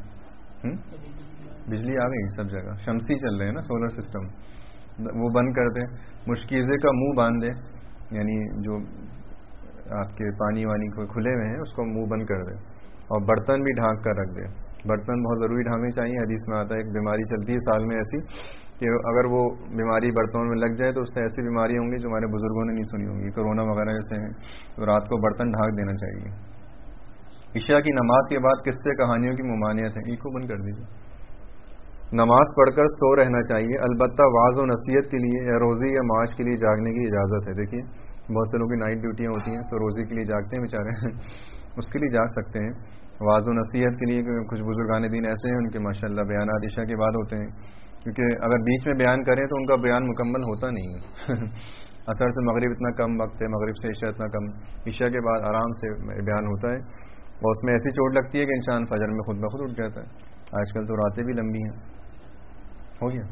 Speaker 1: بجلی آ گئی سب جگہ، شمسی چل رہے ہیں نا، سولر سسٹم. وہ بند کر دیں. مشکیزے کا منہ باندھ دیں، یعنی جو آپ کے پانی وانی کو کھلے ہوئے ہیں اس کو منہ بند کر دیں. اور برتن بھی ڈھانک کر رکھ دیں. برتن بہت ضروری ڈھانکنے چاہیے. حدیث میں آتا ہے ایک بیماری چلتی ہے سال میں ایسی کہ اگر وہ بیماری برتنوں میں لگ جائے تو اس سے ایسی بیماری ہوں گی جو ہمارے بزرگوں نے نہیں سنی ہوں گی، کرونا وغیرہ جیسے ہیں. تو رات کو برتن ڈھانک دینا چاہیے. عشاء کی نماز کے بعد قصے کہانیوں کی ممانعت ہے، ان کو بند کر دیجیے. نماز پڑھ کر سو رہنا چاہیے، البتہ واعظ و نصیحت کے لیے یا روزی یا معاش کے لیے جاگنے کی اجازت ہے. دیکھیے بہت سے لوگوں کی نائٹ ڈیوٹیاں ہوتی ہیں تو روزی کے لیے جاگتے ہیں بیچارے، اس کے لیے جاگ سکتے ہیں. واعظ و نصیحت کے لیے کچھ بزرگان دین ایسے ہیں ان کے ماشاءاللہ بیانات عشاء کے بعد ہوتے ہیں، کیونکہ اگر بیچ میں بیان کریں تو ان کا بیان مکمل ہوتا نہیں ہے. اثر سے مغرب اتنا کم وقت ہے، مغرب سے عشاء اتنا کم، عشاء کے بعد آرام سے بیان ہوتا ہے. اور اس میں ایسی چوٹ لگتی ہے کہ انسان فجر میں خود بخود اٹھ جاتا ہے. آج کل تو راتیں بھی لمبی ہیں. ہو گیا؟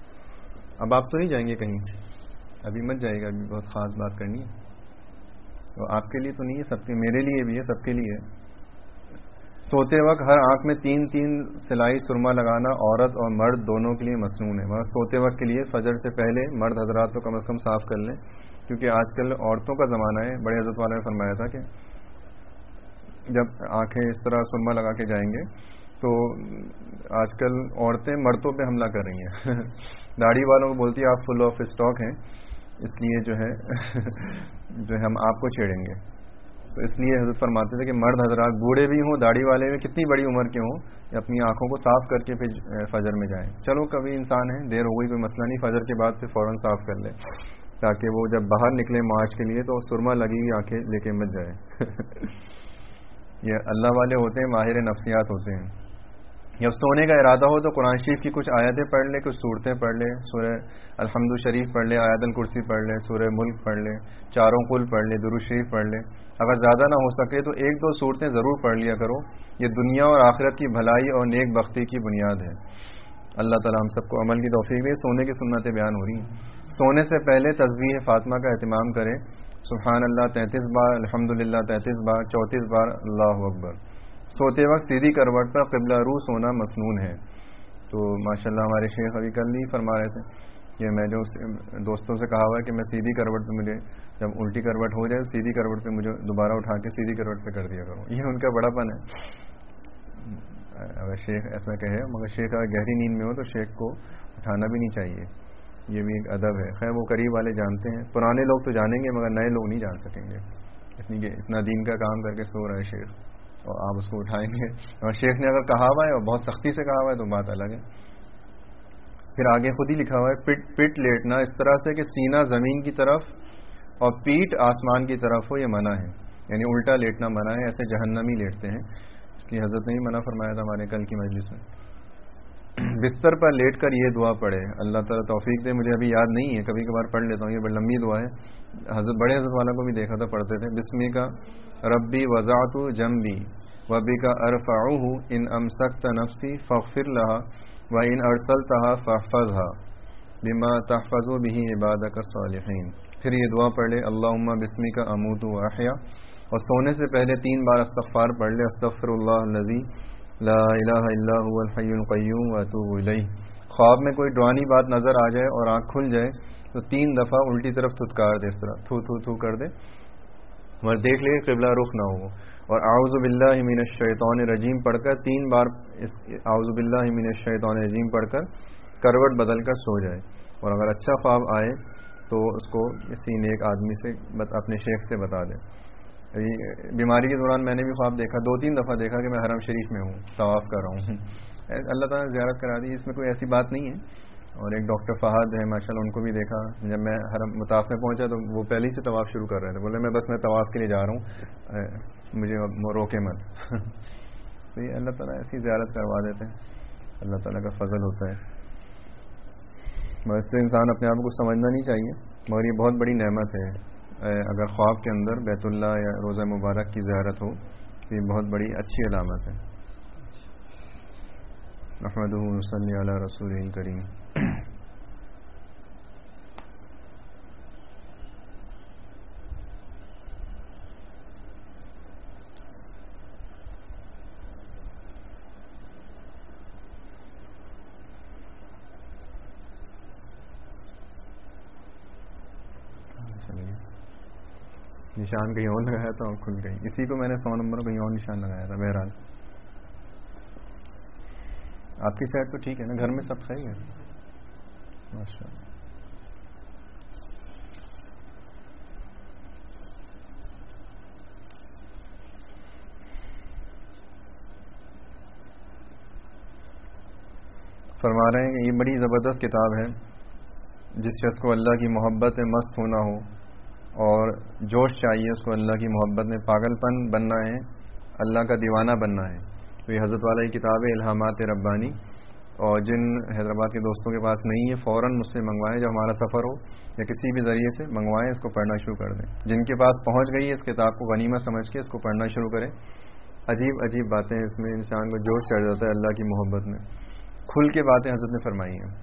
Speaker 1: اب آپ تو نہیں جائیں گے کہیں؟ ابھی مت جائے گا، ابھی بہت خاص بات کرنی ہے. تو آپ کے لیے تو نہیں ہے، سب کے، میرے لیے بھی ہے، سب کے لیے ہے۔ سوتے وقت ہر آنکھ میں تین تین سلائی سرما لگانا عورت اور مرد دونوں کے لیے مسنون ہے، مگر سوتے وقت کے لیے فجر سے پہلے مرد حضرات تو کم از کم صاف کر لیں، کیونکہ آج کل عورتوں کا زمانہ ہے۔ بڑے حضرت والا نے فرمایا تھا کہ جب آنکھیں اس طرح سرما لگا کے جائیں گے تو آج کل عورتیں مردوں پہ حملہ کر رہی ہیں داڑھی والوں کو بولتی ہے آپ فل آف اسٹاک ہیں، اس لیے جو ہے جو ہے ہم آپ کو چھیڑیں گے۔ تو اس لیے حضرت فرماتے تھے کہ مرد حضرات بوڑھے بھی ہوں، داڑھی والے بھی، کتنی بڑی عمر کے ہوں، اپنی آنکھوں کو صاف کر کے پھر فجر میں جائیں۔ چلو کبھی انسان ہے، دیر ہو گئی کوئی مسئلہ نہیں، فجر کے بعد پھر فوراً صاف کر لے، تاکہ وہ جب باہر نکلے معاش کے لیے تو سرما لگی ہوئی آنکھیں لے کے مت جائے یہ اللہ والے ہوتے ہیں، ماہر نفسیات ہوتے ہیں۔ جب سونے کا ارادہ ہو تو قرآن شریف کی کچھ آیتیں پڑھ لے، کچھ صورتیں پڑھ لے، سورہ الحمد شریف پڑھ لے، آیت الکرسی پڑھ لے، سورہ ملک پڑھ لے، چاروں کل پڑھ لے، درود شریف پڑھ لے۔ اگر زیادہ نہ ہو سکے تو ایک دو صورتیں ضرور پڑھ لیا کرو، یہ دنیا اور آخرت کی بھلائی اور نیک بختی کی بنیاد ہے۔ اللہ تعالی ہم سب کو عمل کی توفیق دے۔ سونے کی سنتیں بیان ہو رہی ہیں۔ سونے سے پہلے تسبیح فاطمہ کا اہتمام کرے، سبحان اللہ تینتیس بار، الحمدللہ تینتیس بار، چونتیس بار اللہ اکبر۔ سوتے وقت سیدھی کروٹ پر قبلہ رو سونا مسنون ہے۔ تو ماشاءاللہ ہمارے شیخ ابھی کل نہیں فرما رہے تھے کہ میں جو دوستوں سے کہا ہوا ہے کہ میں سیدھی کروٹ پہ، مجھے جب الٹی کروٹ ہو جائے سیدھی کروٹ پہ مجھے دوبارہ اٹھا کے سیدھی کروٹ پہ کر دیا کروں، یہ ان کا بڑا پن ہے۔ اگر شیخ ایسا کہے، مگر شیخ اگر گہری نیند میں ہو تو شیخ کو اٹھانا بھی نہیں چاہیے، یہ بھی ایک ادب ہے۔ خیر وہ قریب والے جانتے ہیں، پرانے لوگ تو جانیں گے مگر نئے لوگ نہیں جان سکیں گے، اتنی کہ اتنا دین کا کام کر کے سو رہا ہے شیخ اور آپ اس کو اٹھائیں گے۔ اور شیخ نے اگر کہا ہوا ہے اور بہت سختی سے کہا ہوا ہے تو بات الگ ہے۔ پھر آگے خود ہی لکھا ہوا ہے پٹ پٹ لیٹنا اس طرح سے کہ سینہ زمین کی طرف اور پیٹھ آسمان کی طرف ہو، یہ منع ہے، یعنی الٹا لیٹنا منع ہے، ایسے جہنمی لیٹتے ہیں، اس لیے حضرت نے ہی منع فرمایا تھا ہمارے کل کی مجلس میں۔ بستر پر لیٹ کر یہ دعا پڑھے، اللہ تعالیٰ توفیق دے، مجھے ابھی یاد نہیں ہے، کبھی کبھار پڑھ لیتا ہوں، یہ بڑی لمبی دعا ہے، حضرت بڑے حضرت والا کو بھی دیکھا تھا پڑھتے تھے۔ بسمی کا ربی وضعت جنبی وبی کا ارفعہ ان امسکت نفسی فاغفر لہا وان ارسلتها فاحفظها بما تحفظ به عبادك الصالحین۔ پھر یہ دعا پڑھ لے اللہم بسمی کا اموت واحیا، اور سونے سے پہلے تین بار استغفار پڑھ لے استغفر اللہ الذی لا الہ الا هو الحی القیوم واتوب الیہ۔ خواب میں کوئی ڈرانی بات نظر آ جائے اور آنکھ کھل جائے تو تین دفعہ الٹی طرف تھتکار دے، اس طرح تھو تھو تھو کر دے، مگر دیکھ لے قبلہ رخ نہ ہو، اور اعوذ باللہ من الشیطان الرجیم پڑھ کر تین بار اعوذ باللہ من الشیطان الرجیم پڑھ کر کروٹ بدل کر سو جائے۔ اور اگر اچھا خواب آئے تو اس کو کسی نیک آدمی سے اپنے شیخ سے بتا دے۔ بیماری کے دوران میں نے بھی خواب دیکھا، دو تین دفعہ دیکھا کہ میں حرم شریف میں ہوں، طواف کر رہا ہوں، اللہ تعالیٰ نے زیارت کرا دی، اس میں کوئی ایسی بات نہیں ہے۔ اور ایک ڈاکٹر فہد ہے ماشاءاللہ، ان کو بھی دیکھا، جب میں حرم مطاف میں پہنچا تو وہ پہلے ہی سے طواف شروع کر رہے تھے، بولے میں بس میں طواف کے لیے جا رہا ہوں، مجھے روکے مت تو یہ اللہ تعالیٰ ایسی زیارت کروا دیتے ہیں، اللہ تعالیٰ کا فضل ہوتا ہے۔ بس سے انسان اپنے آپ کو سمجھنا نہیں چاہیے، مگر یہ بہت بڑی نعمت ہے، اگر خواب کے اندر بیت اللہ یا روضہ مبارک کی زیارت ہو تو یہ بہت بڑی اچھی علامت ہے۔ نحمدہ و نصلی علی رسولہ الکریم۔ نشان کہیں اور لگایا تھا اور کھل گئی، اسی کو میں نے سو نمبر کہیں اور نشان لگایا تھا۔ بہرحال آپ کی صحت تو ٹھیک ہے نا، گھر میں سب صحیح ہے؟ ماشاء اللہ۔ فرما رہے ہیں کہ یہ بڑی زبردست کتاب ہے، جس شخص کو اللہ کی محبت میں مست ہونا ہو اور جوش چاہیے، اس کو اللہ کی محبت میں پاگل پن بننا ہے، اللہ کا دیوانہ بننا ہے، تو یہ حضرت والا کی کتاب ہے الہامات ربانی۔ اور جن حیدرآباد کے دوستوں کے پاس نہیں ہے فوراً مجھ سے منگوائیں، جب ہمارا سفر ہو یا کسی بھی ذریعے سے منگوائیں، اس کو پڑھنا شروع کر دیں۔ جن کے پاس پہنچ گئی ہے اس کتاب کو غنیمت سمجھ کے اس کو پڑھنا شروع کریں، عجیب عجیب باتیں اس میں، انسان کو جوش چڑھ جاتا ہے اللہ کی محبت میں، کھل کے باتیں حضرت نے فرمائی ہیں۔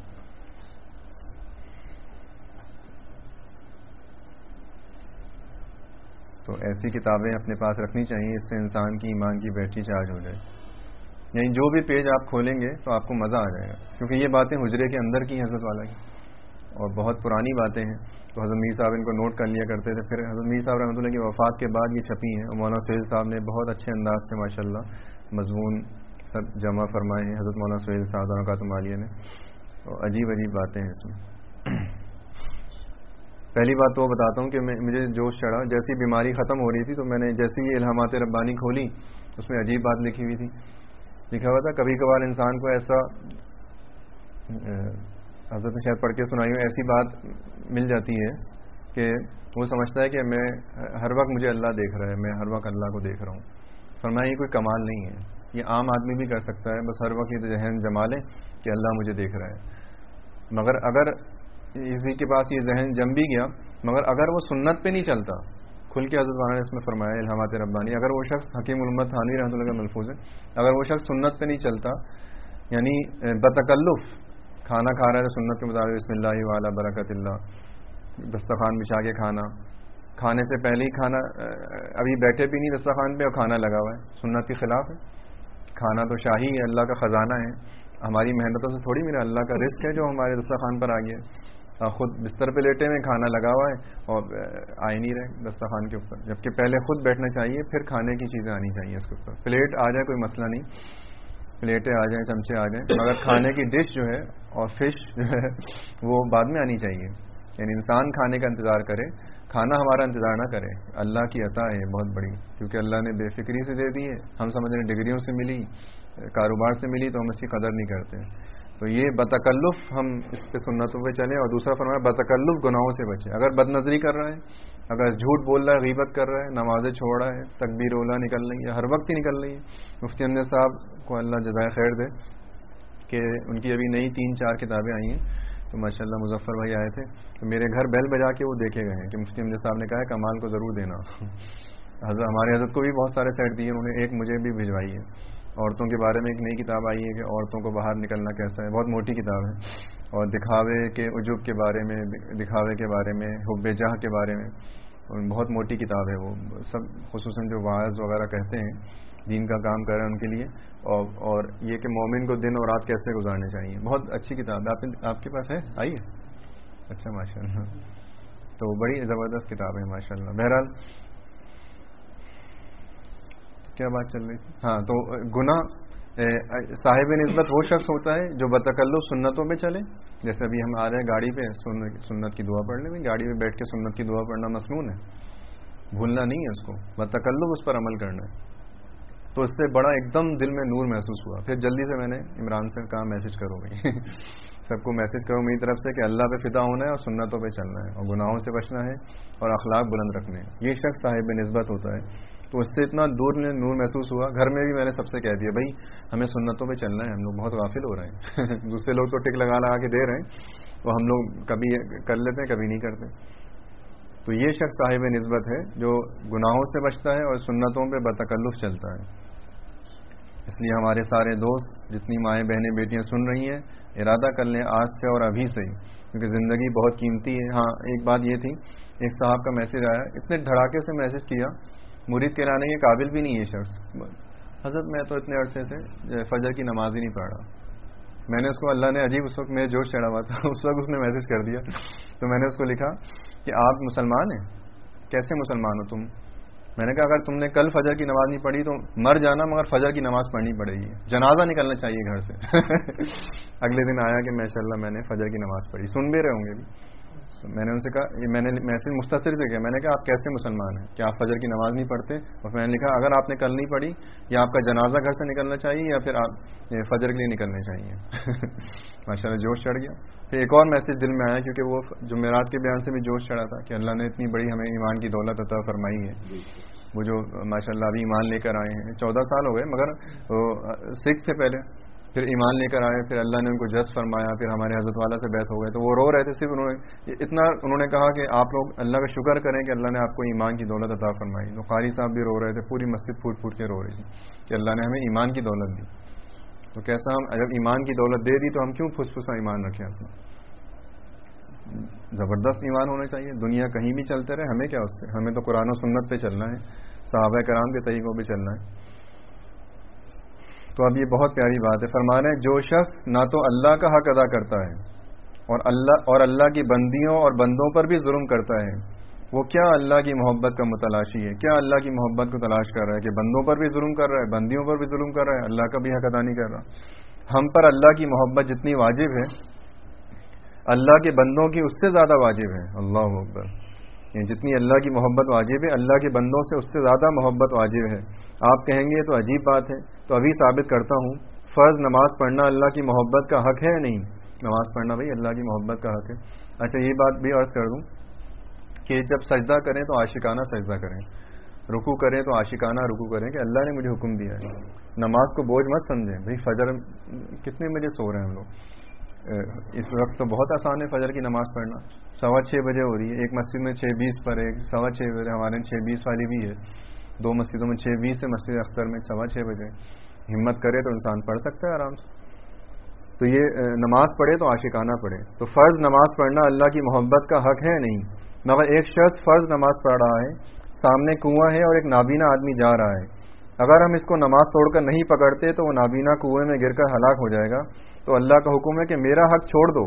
Speaker 1: تو ایسی کتابیں اپنے پاس رکھنی چاہیے، اس سے انسان کی ایمان کی بیٹری چارج ہو جائے. یعنی جو بھی پیج آپ کھولیں گے تو آپ کو مزہ آ جائے گا، کیونکہ یہ باتیں حجرے کے اندر کی حضرت والا کی اور بہت پرانی باتیں ہیں. تو حضرت میر صاحب ان کو نوٹ کر لیا کرتے تھے. پھر حضرت میر صاحب رحمۃ اللہ کی وفات کے بعد یہ چھپی ہیں، اور مولانا سہیل صاحب نے بہت اچھے انداز سے ماشاءاللہ مضمون سب جمع فرمائے ہیں حضرت مولانا سہیل صاحب برکاتہم عالیہ نے. تو عجیب عجیب باتیں ہیں اس میں. پہلی بات تو بتاتا ہوں کہ میں مجھے جوش چڑھا، جیسی بیماری ختم ہو رہی تھی تو میں نے جیسی یہ الہامات ربانی کھولی، اس میں عجیب بات لکھی ہوئی تھی. لکھا ہوا تھا کبھی کبھار انسان کو ایسا، حضرت نے شاید پڑھ کے سنائی ہو، ایسی بات مل جاتی ہے کہ وہ سمجھتا ہے کہ میں ہر وقت مجھے اللہ دیکھ رہا ہے، میں ہر وقت اللہ کو دیکھ رہا ہوں. فرمایا یہ کوئی کمال نہیں ہے، یہ عام آدمی بھی کر سکتا ہے، بس ہر وقت یہ ذہن جما لے کہ اللہ مجھے دیکھ رہا ہے. مگر اگر کسی کے پاس یہ ذہن جم بھی گیا، مگر اگر وہ سنت پہ نہیں چلتا، کھل کے حضرت والا نے اس میں فرمایا الہامات ربانی، اگر وہ شخص حکیم الامت تھانوی رحمۃ اللہ کا ملفوظ ہے، اگر وہ شخص سنت پہ نہیں چلتا، یعنی بتکلف کھانا کھا رہا ہے سنت کے مطابق بسم اللہ وعلی برکت اللہ، دسترخوان بچھا کے کھانا، کھانے سے پہلے ہی کھانا، ابھی بیٹھے بھی نہیں دسترخوان پہ اور کھانا لگا ہوا ہے، سنت کے خلاف ہے. کھانا تو شاہی ہے، اللہ کا خزانہ ہے، ہماری محنتوں سے تھوڑی ملا، اللہ کا رزق ہے جو ہمارے دسترخوان پر آ گیا. خود بستر پہ لیٹے میں کھانا لگا ہوا ہے اور آ ہی نہیں رہے دسترخوان کے اوپر، جبکہ پہلے خود بیٹھنا چاہیے، پھر کھانے کی چیزیں آنی چاہیے اس کے اوپر. پلیٹ آ جائے کوئی مسئلہ نہیں، پلیٹیں آ جائیں، چمچے آ جائیں، مگر کھانے کی ڈش جو ہے اور فش جو ہے وہ بعد میں آنی چاہیے. یعنی انسان کھانے کا انتظار کرے، کھانا ہمارا انتظار نہ کرے. اللہ کی عطا ہے بہت بڑی، کیونکہ اللہ نے بے فکری سے دے دی ہے. ہم سمجھ رہے ہیں ڈگریوں سے ملی، کاروبار سے ملی، تو ہم اس کی قدر نہیں کرتے. تو یہ بتکلف ہم اس پہ سنتوں پہ چلیں. اور دوسرا فرمایا بتکلف گناہوں سے بچیں. اگر بد نظری کر رہا ہے، اگر جھوٹ بول رہا ہے، غیبت کر رہا ہے، نمازیں چھوڑ رہا ہے، تکبیر اولا نکل رہی ہے، ہر وقت ہی نکل رہی ہے. مفتی امجد صاحب کو اللہ جزائے خیر دے کہ ان کی ابھی نئی تین چار کتابیں آئی ہیں، تو ماشاء اللہ مظفر بھائی آئے تھے تو میرے گھر بیل بجا کے وہ دیکھے گئے ہیں کہ مفتی امجد صاحب نے کہا ہے کمال کو ضرور دینا. حضرت ہمارے حضرت کو بھی بہت سارے سیٹ دیے انہوں نے، ایک مجھے بھی بھجوائی ہے. عورتوں کے بارے میں ایک نئی کتاب آئی ہے کہ عورتوں کو باہر نکلنا کیسا ہے، بہت موٹی کتاب ہے. اور دکھاوے کے عجب کے بارے میں، دکھاوے کے بارے میں، حب جاہ کے بارے میں، بہت موٹی کتاب ہے وہ. سب خصوصاً جو واعظ وغیرہ کہتے ہیں، دین کا کام کر رہے ہیں ان کے لیے، اور اور یہ کہ مومن کو دن اور رات کیسے گزارنے چاہیے. بہت اچھی کتاب ہے. آپ آپ کے پاس ہے؟ آئی ہے؟ اچھا ماشاء اللہ. تو بڑی زبردست کتاب ہے ماشاء اللہ. بہرحال کیا بات چل رہی تھی؟ ہاں، تو گناہ صاحب نسبت وہ شخص ہوتا ہے جو بتکلف سنتوں پہ چلے. جیسے ابھی ہم آ رہے ہیں گاڑی پہ، سنت کی دعا پڑھ لیں. گاڑی پہ بیٹھ کے سنت کی دعا پڑھنا مسنون ہے، بھولنا نہیں ہے اس کو، بتکلف اس پر عمل کرنا ہے. تو اس سے بڑا ایک دم دل میں نور محسوس ہوا. پھر جلدی سے میں نے عمران سے کہا میسج کرو بھائی سب کو میسج کرو میری طرف سے کہ اللہ پہ فدا ہونا ہے اور سنتوں پہ چلنا ہے اور گناہوں سے بچنا ہے اور اخلاق بلند رکھنے ہیں. یہ شخص صاحب نسبت ہوتا ہے. تو اس سے اتنا دور نور محسوس ہوا. گھر میں بھی میں نے سب سے کہہ دیا بھائی ہمیں سنتوں پہ چلنا ہے، ہم لوگ بہت غافل ہو رہے ہیں دوسرے لوگ تو ٹک لگا لگا کے دے رہے ہیں، تو ہم لوگ کبھی کر لیتے ہیں کبھی نہیں کرتے. تو یہ شخص صاحب نسبت ہے جو گناہوں سے بچتا ہے اور سنتوں پہ بتکلف چلتا ہے. اس لیے ہمارے سارے دوست جتنی مائیں بہنیں بیٹیاں سن رہی ہیں، ارادہ کر لیں آج سے اور ابھی سے ہی، کیونکہ زندگی بہت قیمتی ہے. ہاں ایک بات یہ تھی، ایک صاحب کا میسج آیا، اتنے دھڑاکے سے میسج کیا، مرید کرانے کے قابل بھی نہیں ہے شخص. حضرت میں تو اتنے عرصے سے فجر کی نماز ہی نہیں پڑھ رہا. میں نے اس کو، اللہ نے عجیب، اس وقت میں جوش چڑھا ہوا تھا اس وقت اس نے میسج کر دیا. تو میں نے اس کو لکھا کہ آپ مسلمان ہیں؟ کیسے مسلمان ہو تم؟ میں نے کہا اگر تم نے کل فجر کی نماز نہیں پڑھی تو مر جانا، مگر فجر کی نماز پڑھنی پڑے گی، جنازہ نکلنا چاہیے گھر سے اگلے دن آیا کہ ماشاء اللہ میں نے فجر کی نماز پڑھی. سن بھی رہے ہوں گے بھی. میں نے ان سے کہا، میں نے میسج مختصر سے کیا، میں نے کہا آپ کیسے مسلمان ہیں کہ آپ فجر کی نماز نہیں پڑھتے؟ اور میں نے لکھا اگر آپ نے کل نہیں پڑھی، یا آپ کا جنازہ گھر سے نکلنا چاہیے یا پھر آپ فجر کے لیے نکلنے چاہیے ماشاء اللہ جوش چڑھ گیا. پھر ایک اور میسج دل میں آیا، کیونکہ وہ جمعرات کے بیان سے بھی جوش چڑھا تھا کہ اللہ نے اتنی بڑی ہمیں ایمان کی دولت عطا فرمائی ہے. وہ جو ماشاء اللہ ابھی ایمان لے کر آئے ہیں، چودہ سال ہو گئے مگر سکھ تھے پہلے، پھر ایمان لے کر آئے، پھر اللہ نے ان کو جذب فرمایا، پھر ہمارے حضرت والا سے بیعت ہو گئے. تو وہ رو رہے تھے. صرف انہوں نے اتنا انہوں نے کہا کہ آپ لوگ اللہ کا شکر کریں کہ اللہ نے آپ کو ایمان کی دولت عطا فرمائی. تو قاری صاحب بھی رو رہے تھے، پوری مسجد پھوٹ پھوٹ کے رو رہی تھی کہ اللہ نے ہمیں ایمان کی دولت دی. تو کیسا ہم جب ایمان کی دولت دے دی تو ہم کیوں پھس پھسا ایمان رکھیں اپنا. زبردست ایمان ہونا چاہیے. دنیا کہیں بھی چلتے رہے، ہمیں کیا اس سے، ہمیں تو قرآن و سنت پہ چلنا ہے، صحابہ کرام کے طریقوں پہ چلنا ہے. تو اب یہ بہت پیاری بات ہے. فرما رہے ہیں جو شخص نہ تو اللہ کا حق ادا کرتا ہے اور اللہ اور اللہ کی بندیوں اور بندوں پر بھی ظلم کرتا ہے، وہ کیا اللہ کی محبت کا متلاشی ہے؟ کیا اللہ کی محبت کو تلاش کر رہا ہے کہ بندوں پر بھی ظلم کر رہا ہے، بندیوں پر بھی ظلم کر رہا ہے، اللہ کا بھی حق ادا نہیں کر رہا. ہم پر اللہ کی محبت جتنی واجب ہے، اللہ کے بندوں کی اس سے زیادہ واجب ہے. اللہ اکبر. یعنی جتنی اللہ کی محبت واجب ہے، اللہ کے بندوں سے اس سے زیادہ محبت واجب ہے. آپ کہیں گے یہ تو عجیب بات ہے، تو ابھی ثابت کرتا ہوں. فرض نماز پڑھنا اللہ کی محبت کا حق ہے یا نہیں؟ نماز پڑھنا بھائی اللہ کی محبت کا حق ہے. اچھا یہ بات بھی عرض کر دوں کہ جب سجدہ کریں تو عاشقانہ سجدہ کریں، رکوع کریں تو عاشقانہ رکوع کریں کہ اللہ نے مجھے حکم دیا ہے. نماز کو بوجھ مت سمجھیں. بھائی فجر کتنے بجے سو رہے ہیں ہم لوگ؟ اس وقت تو بہت آسان ہے فجر کی نماز پڑھنا. سوا چھ بجے ہو رہی ہے، ایک مسجد میں چھ بیس پر، ایک سوا چھ بجے، ہمارے چھ بیس والی بھی ہے. دو مسجدوں میں چھ بیس ہے، مسجد اختر میں سوا چھ بجے. ہمت کرے تو انسان پڑھ سکتا ہے آرام سے. تو یہ نماز پڑھے تو عاشقانہ پڑھے. تو فرض نماز پڑھنا اللہ کی محبت کا حق ہے نہیں؟ مگر ایک شخص فرض نماز پڑھ رہا ہے، سامنے کنواں ہے اور ایک نابینا آدمی جا رہا ہے. اگر ہم اس کو نماز توڑ کر نہیں پکڑتے تو وہ نابینا کنویں میں گر کر ہلاک ہو جائے گا. تو اللہ کا حکم ہے کہ میرا حق چھوڑ دو،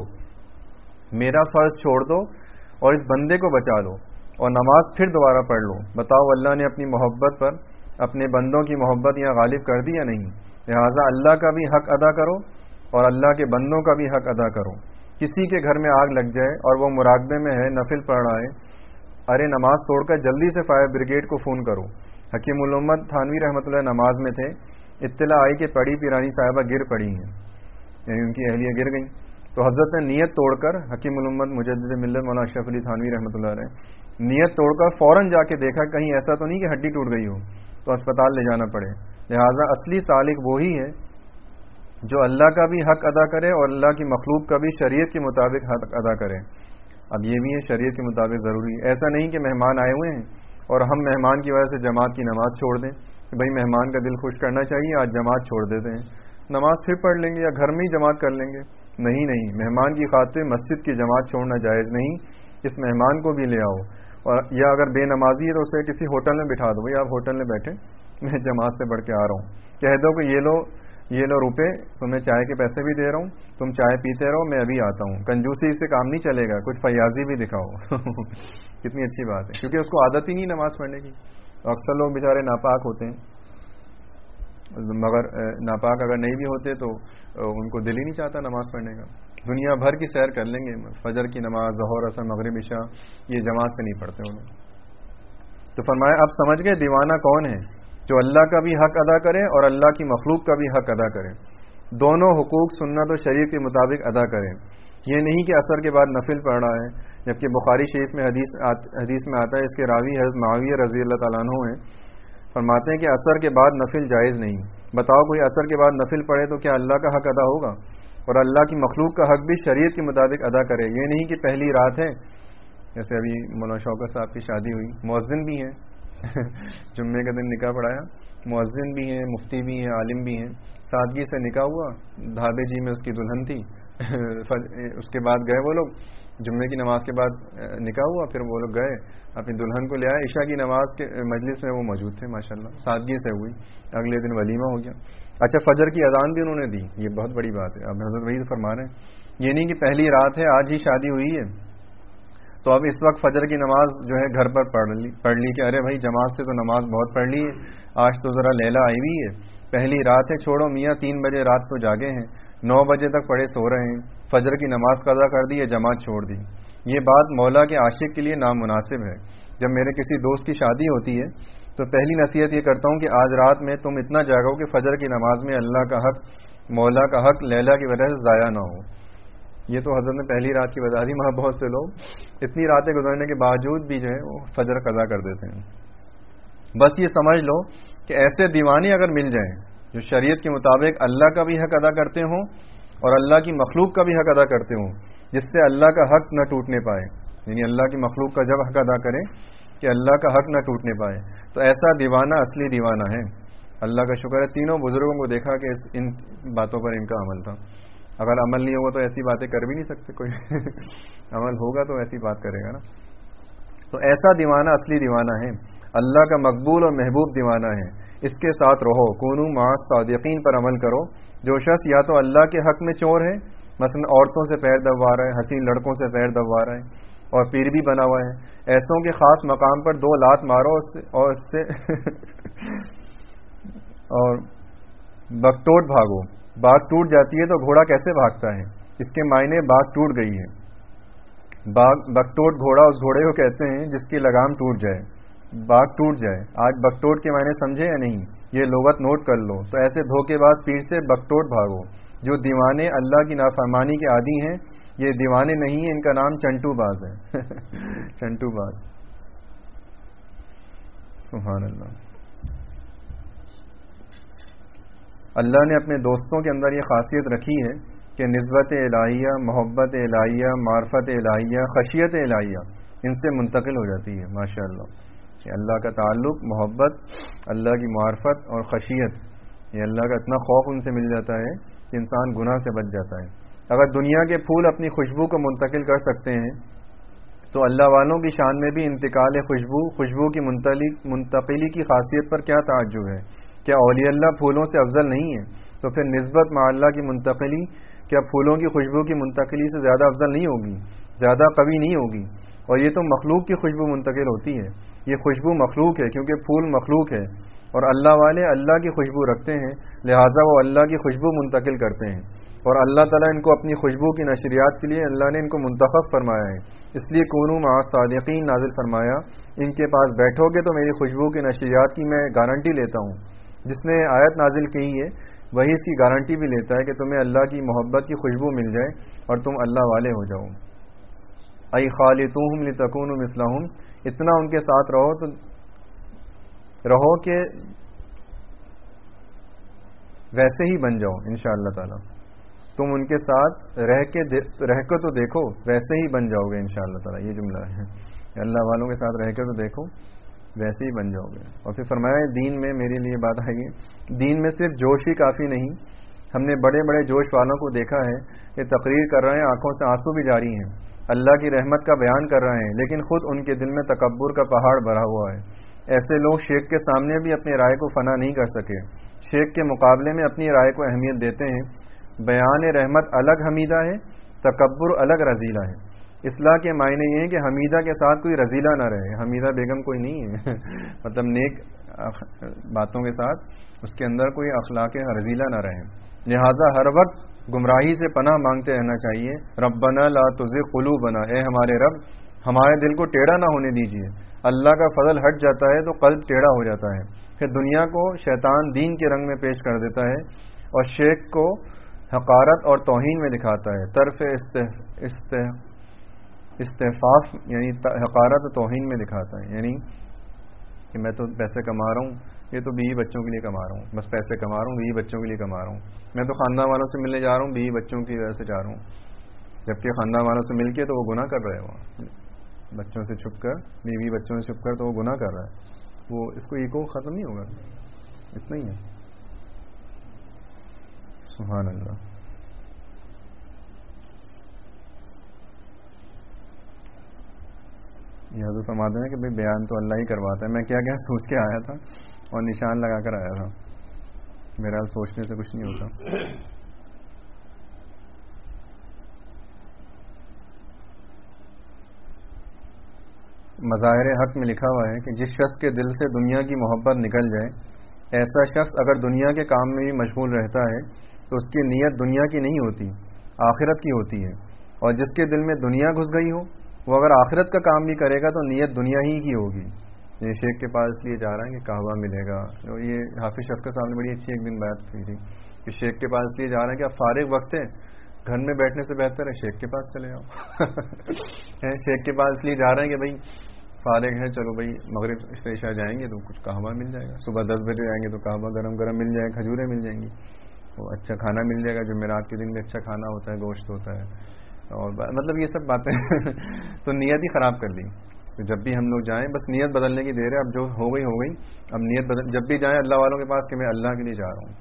Speaker 1: میرا فرض چھوڑ دو اور اس بندے کو بچا لو اور نماز پھر دوبارہ پڑھ لو. بتاؤ اللہ نے اپنی محبت پر اپنے بندوں کی محبت یہاں غالب کر دی یا نہیں؟ لہٰذا اللہ کا بھی حق ادا کرو اور اللہ کے بندوں کا بھی حق ادا کرو. کسی کے گھر میں آگ لگ جائے اور وہ مراقبے میں ہے، نفل پڑھ رہا ہے، ارے نماز توڑ کر جلدی سے فائر بریگیڈ کو فون کرو. حکیم الامت تھانوی رحمۃ اللہ نماز میں تھے، اطلاع آئی کہ پڑی پیرانی صاحبہ گر پڑی ہیں، یعنی ان کی اہلیہ گر گئیں. تو حضرت نے نیت توڑ کر، حکیم الامت مجدد ملت مولانا اشرف علی تھانوی رحمۃ اللہ علیہ، نیت توڑ کر فوراً جا کے دیکھا کہیں ایسا تو نہیں کہ ہڈی ٹوٹ گئی ہو تو اسپتال لے جانا پڑے. لہٰذا اصلی سالک وہی ہے جو اللہ کا بھی حق ادا کرے اور اللہ کی مخلوق کا بھی شریعت کے مطابق حق ادا کرے. اب یہ بھی ہے شریعت کے مطابق ضروری ہے. ایسا نہیں کہ مہمان آئے ہوئے ہیں اور ہم مہمان کی وجہ سے جماعت کی نماز چھوڑ دیں کہ بھائی مہمان کا دل خوش کرنا چاہیے، آج جماعت چھوڑ دیتے ہیں، نماز پھر پڑھ لیں گے یا گھر میں ہی جماعت کر لیں گے. نہیں نہیں، مہمان کی خاطر مسجد کی جماعت چھوڑنا جائز نہیں. اس مہمان کو بھی لے آؤ، اور یا اگر بے نمازی ہے تو اسے کسی ہوٹل میں بٹھا دو، بھائی آپ ہوٹل میں بیٹھے، میں جماعت سے پڑھ کے آ رہا ہوں. کہہ دو کہ یہ لو یہ لو روپے، تمہیں چائے کے پیسے بھی دے رہا ہوں، تم چائے پیتے رہو، میں ابھی آتا ہوں. کنجوسی سے کام نہیں چلے گا، کچھ فیاضی بھی دکھاؤ. کتنی اچھی بات ہے، کیونکہ اس کو عادت ہی نہیں نماز پڑھنے کی. اکثر لوگ بیچارے ناپاک ہوتے ہیں، مگر ناپاک اگر نہیں بھی ہوتے تو ان کو دل ہی نہیں چاہتا نماز پڑھنے کا. دنیا بھر کی سیر کر لیں گے، فجر کی نماز، ظہر، عصر، مغرب، عشاء، یہ جماعت سے نہیں پڑھتے انہوں. تو فرمایا اب سمجھ گئے دیوانہ کون ہے؟ جو اللہ کا بھی حق ادا کرے اور اللہ کی مخلوق کا بھی حق ادا کرے، دونوں حقوق سنت و شریعت کے مطابق ادا کرے. یہ نہیں کہ عصر کے بعد نفل پڑھ رہا ہے، جبکہ بخاری شریف میں حدیث حدیث میں آتا ہے، اس کے راوی حضرت معاویہ رضی اللہ تعالیٰ عنہ ہیں، فرماتے ہیں کہ عصر کے بعد نفل جائز نہیں. بتاؤ کوئی عصر کے بعد نفل پڑھے تو کیا اللہ کا حق ادا ہوگا؟ اور اللہ کی مخلوق کا حق بھی شریعت کے مطابق ادا کرے. یہ نہیں کہ پہلی رات ہے، جیسے ابھی مولانا شوکت صاحب کی شادی ہوئی، مؤذن بھی ہیں، جمعے کا دن نکاح پڑھایا، مؤذن بھی ہیں، مفتی بھی ہیں، عالم بھی ہیں، سادگی سے نکاح ہوا، ڈھابے جی میں اس کی دلہن تھی. اس کے بعد گئے وہ لوگ، جمعے کی نماز کے بعد نکاح ہوا، پھر وہ لوگ گئے اپنی دلہن کو لے آئے، عشاء کی نماز کے مجلس میں وہ موجود تھے، ماشاءاللہ سادگی سے ہوئی. اگلے دن ولیمہ ہو گیا. اچھا فجر کی اذان بھی انہوں نے دی، یہ بہت بڑی بات ہے. اب حضرت وہی فرما رہے ہیں، یہ نہیں کہ پہلی رات ہے، آج ہی شادی ہوئی ہے تو اب اس وقت فجر کی نماز جو ہے گھر پر پڑھ لی پڑھ لی کہ ارے بھائی جماعت سے تو نماز بہت پڑھ لی ہے، آج تو ذرا لیلا آئی ہوئی ہے، پہلی رات ہے، چھوڑو میاں، تین بجے رات تو جاگے ہیں، نو بجے تک پڑھے سو رہے ہیں، فجر کی نماز قضا کر دی ہے، جماعت چھوڑ دی. یہ بات مولا کے عاشق کے لیے نامناسب ہے. جب میرے کسی دوست کی شادی ہوتی ہے تو پہلی نصیحت یہ کرتا ہوں کہ آج رات میں تم اتنا جاگو کہ فجر کی نماز میں اللہ کا حق، مولا کا حق لیلا کی وجہ سے ضائع نہ ہو. یہ تو حضرت نے پہلی رات کی وجہ دی، وہاں بہت سے لوگ اتنی راتیں گزرنے کے باوجود بھی جو ہے وہ فجر قضا کر دیتے ہیں. بس یہ سمجھ لو کہ ایسے دیوانے اگر مل جائیں جو شریعت کے مطابق اللہ کا بھی حق ادا کرتے ہوں اور اللہ کی مخلوق کا بھی حق ادا کرتے ہوں، جس سے اللہ کا حق نہ ٹوٹنے پائے، یعنی اللہ کی مخلوق کا جب حق ادا کرے کہ اللہ کا حق نہ ٹوٹنے پائے، تو ایسا دیوانہ اصلی دیوانہ ہے. اللہ کا شکر ہے تینوں بزرگوں کو دیکھا کہ اس ان باتوں پر ان کا عمل تھا. اگر عمل نہیں ہوگا تو ایسی باتیں کر بھی نہیں سکتے کوئی عمل ہوگا تو ایسی بات کرے گا نا. تو ایسا دیوانہ اصلی دیوانہ ہے، اللہ کا مقبول اور محبوب دیوانہ ہے. اس کے ساتھ رہو، کونوا مع الصادقین پر عمل کرو. جو شخص یا تو اللہ کے حق میں چور ہے، مثلا عورتوں سے پیر دبوا رہا ہے، حسین لڑکوں سے پیر دبوا رہا ہے اور پیر بھی بنا ہوا ہے، ایسوں کے خاص مقام پر دو لات مارو اس سے اور اس سے اور بگٹوٹ بھاگو. باغ ٹوٹ جاتی ہے تو گھوڑا کیسے بھاگتا ہے؟ اس کے معنی باغ ٹوٹ گئی ہے. باغ بگٹوٹ گھوڑا اس گھوڑے کو کہتے ہیں جس کی لگام ٹوٹ جائے، باغ ٹوٹ جائے. آج بگٹوٹ کے معنی سمجھے یا نہیں؟ یہ لغت نوٹ کر لو. تو ایسے دھوکے باز پیر سے بگٹوٹ بھاگو. جو دیوانے اللہ کی نافرمانی کے عادی ہیں، یہ دیوانے نہیں ہیں، ان کا نام چنٹو باز ہے چنٹو باز. سبحان اللہ. اللہ نے اپنے دوستوں کے اندر یہ خاصیت رکھی ہے کہ نسبت الہیہ، محبت الہیہ، معرفت الہیہ، خشیت الہیہ ان سے منتقل ہو جاتی ہے. ماشاء اللہ. کہ اللہ کا تعلق، محبت، اللہ کی معرفت اور خشیت، یہ اللہ کا اتنا خوف ان سے مل جاتا ہے کہ انسان گناہ سے بچ جاتا ہے. اگر دنیا کے پھول اپنی خوشبو کو منتقل کر سکتے ہیں تو اللہ والوں کی شان میں بھی انتقال خوشبو خوشبو کی منتقلی کی خاصیت پر کیا تعجب ہے؟ کیا اولیاء اللہ پھولوں سے افضل نہیں ہے؟ تو پھر نسبت مع اللہ کی منتقلی کیا پھولوں کی خوشبو کی منتقلی سے زیادہ افضل نہیں ہوگی، زیادہ قوی نہیں ہوگی؟ اور یہ تو مخلوق کی خوشبو منتقل ہوتی ہے. یہ خوشبو مخلوق ہے کیونکہ پھول مخلوق ہے، اور اللہ والے اللہ کی خوشبو رکھتے ہیں، لہٰذا وہ اللہ کی خوشبو منتقل کرتے ہیں. اور اللہ تعالیٰ ان کو اپنی خوشبو کی نشریات کے لیے اللہ نے ان کو منتخب فرمایا ہے. اس لیے کونوا مع الصادقین نازل فرمایا. ان کے پاس بیٹھو گے تو میری خوشبو کی نشریات کی میں گارنٹی لیتا ہوں. جس نے آیت نازل کی ہے وہی اس کی گارنٹی بھی لیتا ہے کہ تمہیں اللہ کی محبت کی خوشبو مل جائے اور تم اللہ والے ہو جاؤ. ای خالطوہم لتکونوا مثلہم، اتنا ان کے ساتھ رہو تو رہو کہ ویسے ہی بن جاؤ انشاءاللہ تعالی. تم ان کے ساتھ رہ کے رہ کے تو دیکھو، ویسے ہی بن جاؤ گے انشاءاللہ تعالی. یہ جملہ ہے، اللہ والوں کے ساتھ رہ کے تو دیکھو، ویسے ہی بن جاؤ گے. اور پھر فرمایا دین میں میرے لیے بات آئے گی، دین میں صرف جوش ہی کافی نہیں. ہم نے بڑے بڑے جوش والوں کو دیکھا ہے کہ تقریر کر رہے ہیں، آنکھوں سے آنسو بھی جاری ہیں، اللہ کی رحمت کا بیان کر رہے ہیں، لیکن خود ان کے دل میں تکبر کا پہاڑ بھرا ہوا ہے. ایسے لوگ شیخ کے سامنے بھی اپنی رائے کو فنا نہیں کر سکے، شیخ کے مقابلے میں اپنی رائے کو اہمیت دیتے ہیں. بیان رحمت الگ حمیدہ ہے، تکبر الگ رذیلہ ہے. اصلاح کے معنی یہ ہے کہ حمیدہ کے ساتھ کوئی رذیلہ نہ رہے. حمیدہ بیگم کوئی نہیں ہے مطلب نیک باتوں کے ساتھ اس کے اندر کوئی اخلاق رذیلہ نہ رہے. لہذا ہر وقت گمراہی سے پناہ مانگتے رہنا چاہیے. ربنا لا تزغ قلوبنا، اے ہمارے رب ہمارے دل کو ٹیڑھا نہ ہونے دیجیے. اللہ کا فضل ہٹ جاتا ہے تو قلب ٹیڑھا ہو جاتا ہے. پھر دنیا کو شیطان دین کے رنگ میں پیش کر دیتا ہے اور شیخ کو حقارت اور توہین میں دکھاتا ہے. طرف استحفاف یعنی حقارت اور توہین میں دکھاتا ہے، یعنی کہ میں تو پیسے کما رہا ہوں، یہ تو بیوی بچوں کے لیے کما رہا ہوں، بس پیسے کما رہا ہوں، بیوی بچوں کے لیے کما رہا ہوں. میں تو خاندان والوں سے ملنے جا رہا ہوں، بیوی بچوں کی وجہ سے جا رہا ہوں. جبکہ خاندان والوں سے مل کے تو وہ گناہ کر رہے ہو، بچوں سے چھپ کر، بیوی بچوں سے چھپ کر تو وہ گناہ کر رہا ہے. وہ اس کو ایگو ختم نہیں ہوگا، اتنا ہی ہے. سبحان اللہ. یہ حضرت فرماتے ہیں کہ بھائی بیان تو اللہ ہی کرواتا ہے. میں کیا کیا سوچ کے آیا تھا اور نشان لگا کر آیا تھا. میرا حال سوچنے سے کچھ نہیں ہوتا. مظاہر حق میں لکھا ہوا ہے کہ جس شخص کے دل سے دنیا کی محبت نکل جائے، ایسا شخص اگر دنیا کے کام میں بھی مشغول رہتا ہے تو اس کی نیت دنیا کی نہیں ہوتی، آخرت کی ہوتی ہے. اور جس کے دل میں دنیا گھس گئی ہو وہ اگر آخرت کا کام بھی کرے گا تو نیت دنیا ہی کی ہوگی. یہ شیخ کے پاس اس لیے جا رہا ہے کہ قہوہ ملے گا. یہ حافظ شفقت صاحب نے بڑی اچھی ایک دن بات کی تھی کہ شیخ کے پاس اس لیے جا رہا ہے کہ اب فارغ وقت ہے، گھر میں بیٹھنے سے بہتر ہے شیخ کے پاس چلے جاؤ. شیخ کے پاس اس لیے جا رہے ہیں کہ بھائی فارغ ہے، چلو بھائی مغرب عشاء جائیں گے تو کچھ قہوہ مل جائے گا، صبح دس بجے جائیں گے تو قہوہ گرم گرم مل جائے گا، کھجوریں مل جائیں گی، وہ اچھا کھانا مل جائے گا. جمعرات کے دن بھی اچھا کھانا ہوتا ہے، گوشت ہوتا ہے، اور مطلب یہ سب باتیں تو نیت ہی خراب کر دی. جب بھی ہم لوگ جائیں بس نیت بدلنے کی دیر ہے. اب جو ہو گئی ہو گئی. اب نیت بدل، جب بھی جائیں اللہ والوں کے پاس کہ میں اللہ کے لیے جا رہا ہوں،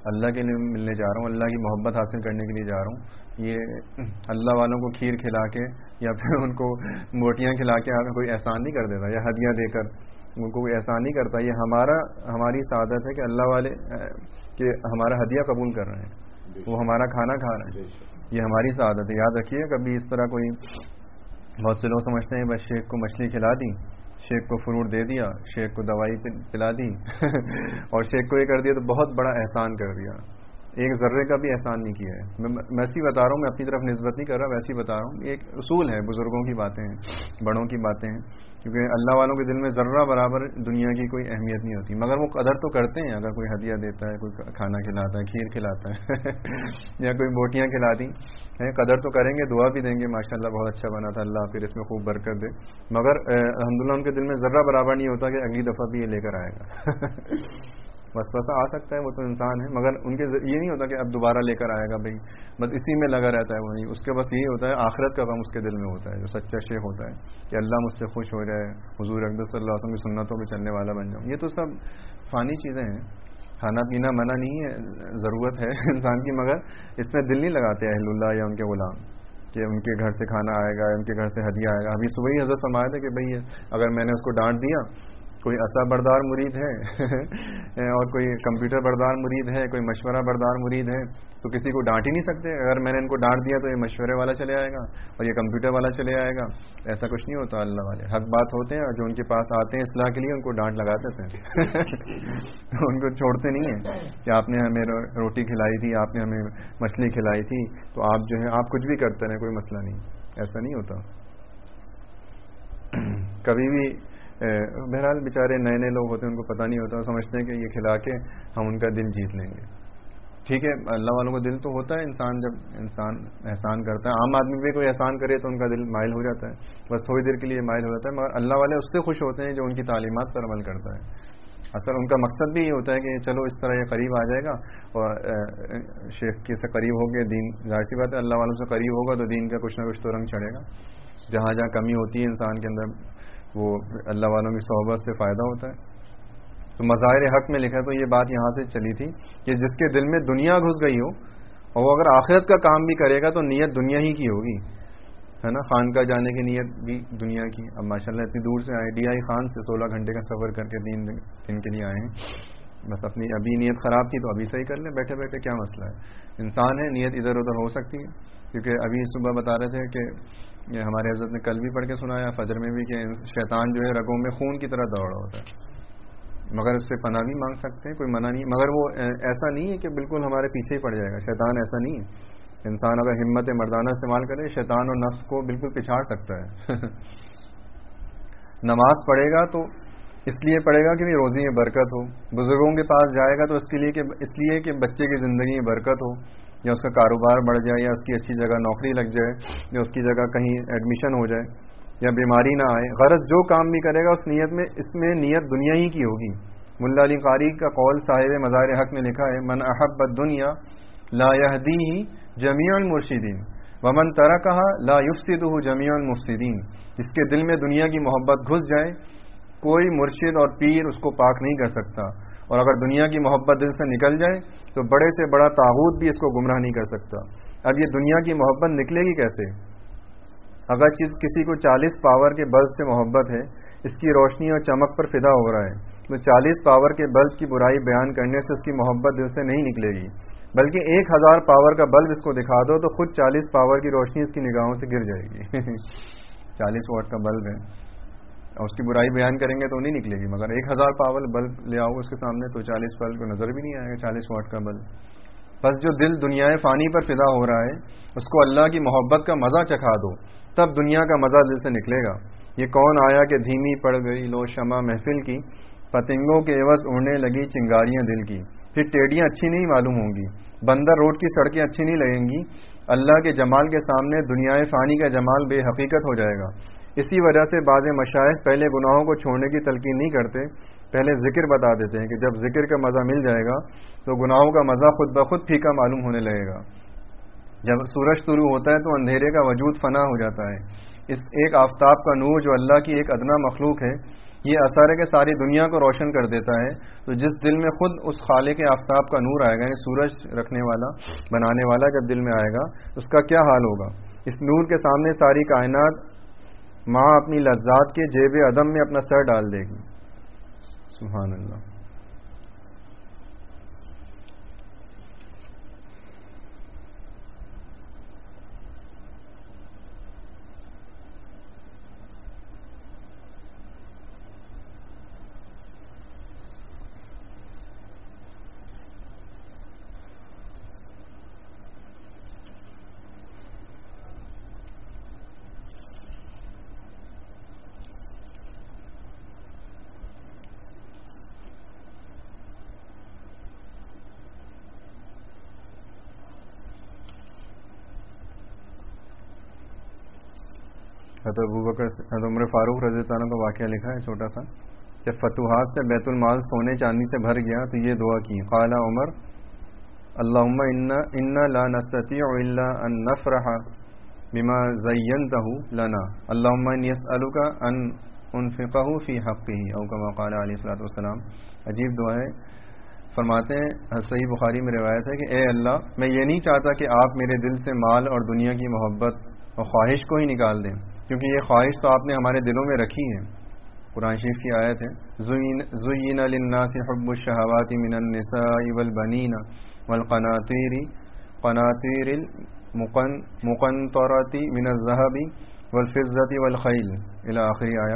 Speaker 1: اللہ کے لیے ملنے جا رہا ہوں، اللہ کی محبت حاصل کرنے کے لیے جا رہا ہوں، یہ اللہ والوں کو کھیر کھلا کے یا پھر ان کو موٹیاں کھلا کے آپ کوئی احسان نہیں کر دیتا، یا ہدیہ دے کر ان کو کوئی احسان نہیں کرتا. یہ ہمارا ہماری سعادت ہے کہ اللہ والے کہ ہمارا ہدیہ قبول کر رہے ہیں، وہ ہمارا کھانا کھا رہے ہیں، یہ ہماری سعادت ہے. یاد رکھیے کبھی اس طرح کوئی، بہت سے لوگ سمجھتے ہیں بس شیخ کو مچھلی کھلا دی، شیخ کو فروٹ دے دیا، شیخ کو دوائی پلا دی اور شیخ کو یہ کر دیا تو بہت بڑا احسان کر دیا. ایک ذرے کا بھی احسان نہیں کیا ہے. میں ویسے ہی بتا رہا ہوں، میں اپنی طرف نسبت نہیں کر رہا، ویسے ہی بتا رہا ہوں. ایک اصول ہے، بزرگوں کی باتیں ہیں، بڑوں کی باتیں ہیں، کیونکہ اللہ والوں کے دل میں ذرہ برابر دنیا کی کوئی اہمیت نہیں ہوتی، مگر وہ قدر تو کرتے ہیں. اگر کوئی ہدیہ دیتا ہے، کوئی کھانا کھلاتا ہے، کھیر کھلاتا ہے یا کوئی بوٹیاں کھلاتی ہیں، قدر تو کریں گے، دعا بھی دیں گے ماشاء اللہ بہت اچھا بنا تھا، اللہ پھر اس میں خوب برکت دے. مگر الحمدللہ ان کے دل میں ذرہ برابر نہیں ہوتا کہ اگلی دفعہ بھی یہ لے کر آئے گا. بس بس آ سکتا ہے، وہ تو انسان ہے، مگر ان کے یہ نہیں ہوتا کہ اب دوبارہ لے کر آئے گا بھائی، بس اسی میں لگا رہتا ہے. وہی اس کے بس یہی ہوتا ہے، آخرت کا غم اس کے دل میں ہوتا ہے. جو سچا شیخ ہوتا ہے کہ اللہ مجھ سے خوش ہو جائے، حضور اقدس صلی اللہ علیہ وسلم کی سنتوں پہ چلنے والا بن جاؤں. یہ تو سب فانی چیزیں ہیں، کھانا پینا منع نہیں ہے، ضرورت ہے انسان کی، مگر اس میں دل نہیں لگاتے اہل اللہ یا ان کے غلام کہ ان کے گھر سے کھانا آئے گا، ان کے گھر سے ہدیہ آئے گا. ابھی صبح ہی حضرت فرمایا تھا کہ بھائی اگر میں نے اس کو ڈانٹ دیا، کوئی عصا بردار مرید ہے اور کوئی کمپیوٹر بردار مرید ہے، کوئی مشورہ بردار مرید ہے، تو کسی کو ڈانٹ ہی نہیں سکتے. اگر میں نے ان کو ڈانٹ دیا تو یہ مشورے والا چلے آئے گا اور یہ کمپیوٹر والا چلے آئے گا. ایسا کچھ نہیں ہوتا. اللہ والے حق بات ہوتے ہیں اور جو ان کے پاس آتے ہیں اصلاح کے لیے ان کو ڈانٹ لگا دیتے ہیں ان کو چھوڑتے نہیں ہیں کہ آپ نے ہمیں روٹی کھلائی تھی، آپ نے ہمیں مچھلی کھلائی تھی، تو آپ جو ہے آپ کچھ بھی کرتے رہیں، کوئی مسئلہ نہیں. ایسا نہیں ہوتا کبھی بھی. بہرحال بیچارے نئے نئے لوگ ہوتے ہیں، ان کو پتہ نہیں ہوتا، سمجھتے ہیں کہ یہ کھلا کے ہم ان کا دل جیت لیں گے. ٹھیک ہے، اللہ والوں کا دل تو ہوتا ہے، انسان جب انسان احسان کرتا ہے، عام آدمی پہ کوئی احسان کرے تو ان کا دل مائل ہو جاتا ہے، بس تھوڑی دیر کے لیے مائل ہو جاتا ہے. مگر اللہ والے اس سے خوش ہوتے ہیں جو ان کی تعلیمات پر عمل کرتا ہے. اصل ان کا مقصد بھی یہ ہوتا ہے کہ چلو اس طرح یہ قریب آ جائے گا اور شیخ کے سے قریب ہو گئے، دین ظاہر سی بات ہے اللہ والوں سے قریب ہوگا تو دین کا کچھ نہ کچھ تو رنگ چڑھے گا. جہاں جہاں کمی ہوتی ہے انسان کے اندر، وہ اللہ والوں کی صحبت سے فائدہ ہوتا ہے. تو مظاہر حق میں لکھا ہے، تو یہ بات یہاں سے چلی تھی کہ جس کے دل میں دنیا گھس گئی ہو اور وہ اگر آخرت کا کام بھی کرے گا تو نیت دنیا ہی کی ہوگی، ہے نا. خانقاہ جانے کی نیت بھی دنیا کی. اب ماشاءاللہ اتنی دور سے آئے، ڈی آئی خان سے سولہ گھنٹے کا سفر کر کے تین دن کے لیے آئے ہیں. بس اپنی ابھی نیت خراب تھی تو ابھی صحیح کر لیں، بیٹھے بیٹھے کیا مسئلہ ہے. انسان ہے، نیت ادھر ادھر ہو سکتی ہے. کیونکہ ابھی صبح بتا رہے تھے کہ ہمارے حضرت نے کل بھی پڑھ کے سنایا فجر میں بھی کہ شیطان جو ہے رگوں میں خون کی طرح دوڑ رہا ہوتا ہے، مگر اس سے پناہ بھی مانگ سکتے ہیں، کوئی منع نہیں. مگر وہ ایسا نہیں ہے کہ بالکل ہمارے پیچھے ہی پڑ جائے گا. شیطان ایسا نہیں ہے. انسان اگر ہمت مردانہ استعمال کرے، شیطان اور نفس کو بالکل پچھاڑ سکتا ہے. نماز پڑھے گا تو اس لیے پڑھے گا کہ روزی میں برکت ہو. بزرگوں کے پاس جائے گا تو اس کے لیے کہ اس لیے کہ بچے کی زندگی میں برکت ہو، یا اس کا کاروبار بڑھ جائے، یا اس کی اچھی جگہ نوکری لگ جائے، یا اس کی جگہ کہیں ایڈمیشن ہو جائے، یا بیماری نہ آئے. غرض جو کام بھی کرے گا اس نیت میں، اس میں نیت دنیا ہی کی ہوگی. ملا علی قاری کا قول صاحب مظاہر حق میں لکھا ہے، من احب الدنیا لا يهديه جميع المرشدین ومن ترکها لا يفسده جميع المفسدین. جس کے دل میں دنیا کی محبت گھس جائے، کوئی مرشد اور پیر اس کو پاک نہیں کر سکتا. اور اگر دنیا کی محبت دل سے نکل جائے تو بڑے سے بڑا طاغوت بھی اس کو گمراہ نہیں کر سکتا. اب یہ دنیا کی محبت نکلے گی کیسے؟ اگر چیز کسی کو چالیس پاور کے بلب سے محبت ہے، اس کی روشنی اور چمک پر فدا ہو رہا ہے، تو چالیس پاور کے بلب کی برائی بیان کرنے سے اس کی محبت دل سے نہیں نکلے گی، بلکہ ایک ہزار پاور کا بلب اس کو دکھا دو تو خود چالیس پاور کی روشنی اس کی نگاہوں سے گر جائے گی. چالیس واٹ کا بلب ہے اور اس کی برائی بیان کریں گے تو نہیں نکلے گی، مگر ایک ہزار پاور بلب لے آؤ اس کے سامنے تو چالیس بلب کو نظر بھی نہیں آئے گا، چالیس واٹ کا بلب. بس جو دل دنیا فانی پر فدا ہو رہا ہے اس کو اللہ کی محبت کا مزہ چکھا دو، تب دنیا کا مزہ دل سے نکلے گا. یہ کون آیا کہ دھیمی پڑ گئی لو شمع محفل کی، پتنگوں کے عوض اڑنے لگی چنگاریاں دل کی. پھر ٹیڑیاں اچھی نہیں معلوم ہوں گی، بندر روڈ کی سڑکیں اچھی نہیں لگیں گی، اللہ کے جمال کے سامنے دنیا فانی کا جمال بے حقیقت ہو جائے گا. اسی وجہ سے بعض مشائخ پہلے گناہوں کو چھوڑنے کی تلقین نہیں کرتے، پہلے ذکر بتا دیتے ہیں کہ جب ذکر کا مزہ مل جائے گا تو گناہوں کا مزہ خود بخود پھیکا معلوم ہونے لگے گا. جب سورج طلوع ہوتا ہے تو اندھیرے کا وجود فنا ہو جاتا ہے. اس ایک آفتاب کا نور جو اللہ کی ایک ادنا مخلوق ہے، یہ اثر ہے کہ ساری دنیا کو روشن کر دیتا ہے. تو جس دل میں خود اس خالق آفتاب کا نور آئے گا، یعنی سورج رکھنے والا بنانے والا جب دل میں آئے گا، اس کا کیا حال ہوگا؟ اس نور کے سامنے ساری کائنات ماں اپنی لذات کے جیب عدم میں اپنا سر ڈال دے گی. سبحان اللہ. حضرت ابوبکر حضرت عمر فاروق رضی اللہ عنہ کا واقعہ لکھا ہے چھوٹا سا. جب فتوحات سے بیت المال سونے چاندی سے بھر گیا تو یہ دعا کی. قال عمر اللہم انا لا نستطيع الا ان نفرح بما زینتہ لنا اللہم انی اسألک ان انفقہ فی حقہ او کما قال علیہ الصلوۃ والسلام. عجیب دعا ہے. فرماتے ہیں صحیح بخاری میں روایت ہے کہ اے اللہ، میں یہ نہیں چاہتا کہ آپ میرے دل سے مال اور دنیا کی محبت اور خواہش کو ہی نکال دیں، کیونکہ یہ خواہش تو آپ نے ہمارے دلوں میں رکھی ہے. قرآن شریف کی آیت ہے زُيِّنَ لِلنَّاسِ حُبُّ الشَّهَوَاتِ مِنَ النِّسَاءِ وَالْبَنِينَ وَالْقَنَاطِيرِ قَنَاطِيرِ الْمُقَنطَرَةِ مِنَ الذَّهَبِ وَالْفِضَّةِ وَالْخَيْلِ الی آخری آیا.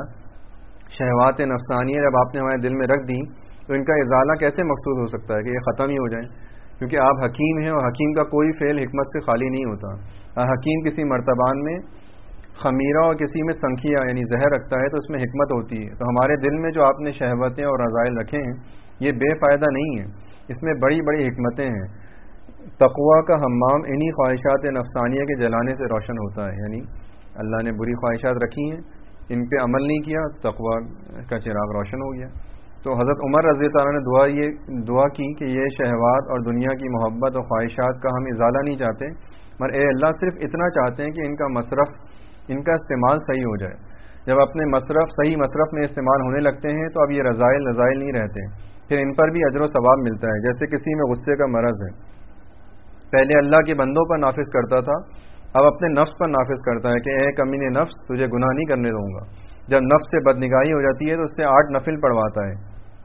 Speaker 1: شہوات نفسانیہ جب آپ نے ہمارے دل میں رکھ دی تو ان کا ازالہ کیسے مقصود ہو سکتا ہے کہ یہ ختم ہی ہو جائیں؟ کیونکہ آپ حکیم ہیں اور حکیم کا کوئی فعل حکمت سے خالی نہیں ہوتا. حکیم کسی مرتبان میں خمیرہ اور کسی میں سنکھیا یعنی زہر رکھتا ہے تو اس میں حکمت ہوتی ہے. تو ہمارے دل میں جو آپ نے شہوتیں اور رذائل رکھے ہیں یہ بے فائدہ نہیں ہے، اس میں بڑی بڑی حکمتیں ہیں. تقویٰ کا حمام انہی خواہشات نفسانیہ کے جلانے سے روشن ہوتا ہے. یعنی اللہ نے بری خواہشات رکھی ہیں، ان پہ عمل نہیں کیا، تقویٰ کا چراغ روشن ہو گیا. تو حضرت عمر رضی اللہ عنہ نے دعا یہ دعا کی کہ یہ شہوات اور دنیا کی محبت اور خواہشات کا ہم ازالہ نہیں چاہتے، مگر اے اللہ صرف اتنا چاہتے ہیں کہ ان کا مصرف ان کا استعمال صحیح ہو جائے. جب اپنے مصرف صحیح مصرف میں استعمال ہونے لگتے ہیں تو اب یہ رذائل رذائل نہیں رہتے، پھر ان پر بھی اجر و ثواب ملتا ہے. جیسے کسی میں غصے کا مرض ہے، پہلے اللہ کے بندوں پر نافذ کرتا تھا، اب اپنے نفس پر نافذ کرتا ہے کہ اے کمینے نفس تجھے گناہ نہیں کرنے دوں گا. جب نفس سے بدنگاہی ہو جاتی ہے تو اس سے آٹھ نفل پڑھواتا ہے.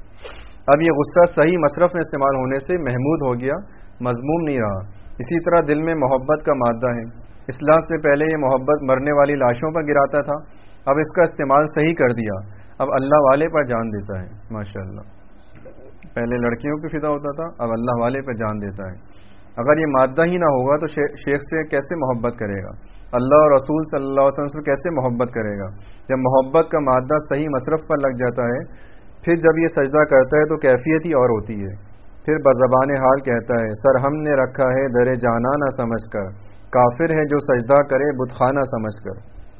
Speaker 1: اب یہ غصہ صحیح مصرف میں استعمال ہونے سے محمود ہو گیا، مذموم نہیں رہا. اسی طرح دل میں محبت کا مادہ ہے. اصلاح سے پہلے یہ محبت مرنے والی لاشوں پر گراتا تھا، اب اس کا استعمال صحیح کر دیا، اب اللہ والے پر جان دیتا ہے. ماشاءاللہ. پہلے لڑکیوں پہ فدا ہوتا تھا، اب اللہ والے پر جان دیتا ہے. اگر یہ مادہ ہی نہ ہوگا تو شیخ سے کیسے محبت کرے گا؟ اللہ اور رسول صلی اللہ علیہ وسلم سے کیسے محبت کرے گا؟ جب محبت کا مادہ صحیح مصرف پر لگ جاتا ہے، پھر جب یہ سجدہ کرتا ہے تو کیفیت ہی اور ہوتی ہے. پھر بزبان حال کہتا ہے سر ہم نے رکھا ہے در جانا نہ سمجھ کر، کافر ہے جو سجدہ کرے بت خانہ سمجھ کر.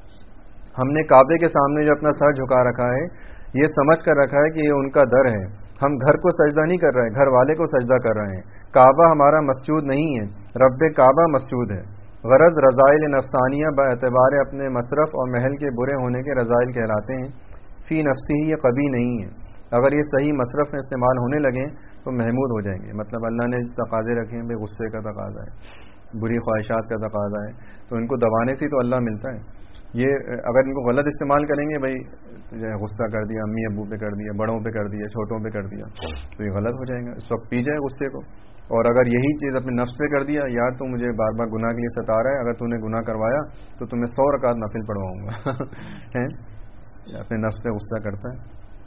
Speaker 1: ہم نے کعبے کے سامنے جو اپنا سر جھکا رکھا ہے یہ سمجھ کر رکھا ہے کہ یہ ان کا در ہے. ہم گھر کو سجدہ نہیں کر رہے، گھر والے کو سجدہ کر رہے ہیں. کعبہ ہمارا مسجود نہیں ہے، رب کعبہ مسجود ہے. غرض رذائل نفسانیہ با اعتبار اپنے مصرف اور محل کے برے ہونے کے رذائل کہلاتے ہیں. فی نفسی یہ کبھی نہیں ہے. اگر یہ صحیح مصرف میں استعمال ہونے لگیں تو محمود ہو جائیں گے. مطلب اللہ نے تقاضے رکھے ہیں، بے غصے کا تقاضا ہے، بری خواہشات کا تقاضا ہے، تو ان کو دبانے سے تو اللہ ملتا ہے. یہ اگر ان کو غلط استعمال کریں گے، بھائی غصہ کر دیا، امی ابو پہ کر دیا، بڑوں پہ کر دیا، چھوٹوں پہ کر دیا، تو یہ غلط ہو جائے گا. اس وقت پی جائے غصے کو. اور اگر یہی چیز اپنے نفس پہ کر دیا، یار تو مجھے بار بار گناہ کے لیے ستا رہا ہے، اگر تو نے گناہ کروایا تو تمہیں سو رکعت نفل پڑھواؤں گا. اپنے نفس پہ غصہ کرتا ہے.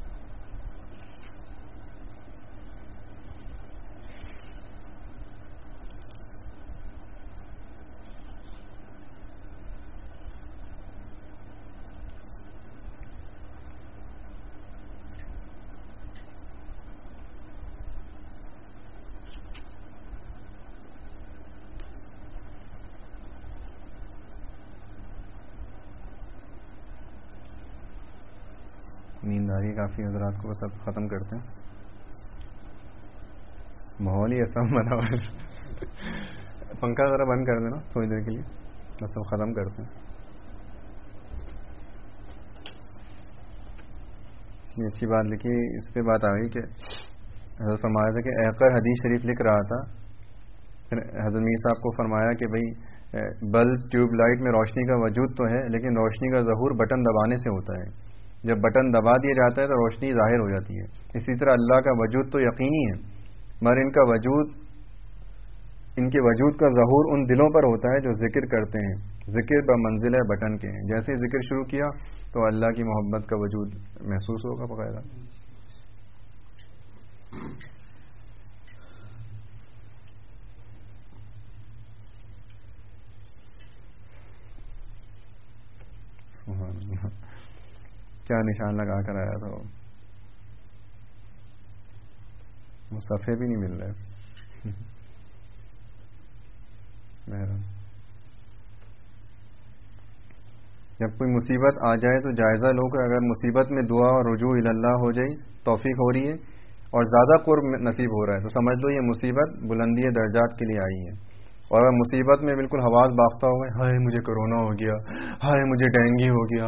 Speaker 1: نیند آ رہی ہے کافی حضرات کو، سب ختم کرتے ہیں. ماحول ہی ایسا بنا ہوا ہے. پنکھا ذرا بند کر دینا تھوڑی دیر کے لیے، بس سب ختم کرتے ہیں. یہ اچھی بات لکھی. اس پہ بات آ گئی کہ حضرت فرمایا تھا کہ احقر حدیث شریف لکھ رہا تھا، پھر حضرت میر صاحب کو فرمایا کہ بھائی بلب ٹیوب لائٹ میں روشنی کا وجود تو ہے، لیکن روشنی کا ظہور بٹن دبانے سے ہوتا ہے. جب بٹن دبا دیا جاتا ہے تو روشنی ظاہر ہو جاتی ہے. اسی طرح اللہ کا وجود تو یقینی ہے، مگر ان کا وجود ان کے وجود کا ظہور ان دلوں پر ہوتا ہے جو ذکر کرتے ہیں. ذکر بمنزلہ بٹن کے ہیں، جیسے ہی ذکر شروع کیا تو اللہ کی محبت کا وجود محسوس ہوگا بقاعدہ. کیا نشان لگا کر آیا تھا وہ صفحے بھی نہیں مل رہے. مہربان. جب کوئی مصیبت آ جائے تو جائزہ لو کہ اگر مصیبت میں دعا اور رجوع اللہ ہو جائے، توفیق ہو رہی ہے اور زیادہ قرب نصیب ہو رہا ہے، تو سمجھ لو یہ مصیبت بلندی درجات کے لیے آئی ہے. اور اگر مصیبت میں بالکل حواس باختہ ہو گئے، ہائے مجھے کرونا ہو گیا، ہائے مجھے ڈینگی ہو گیا،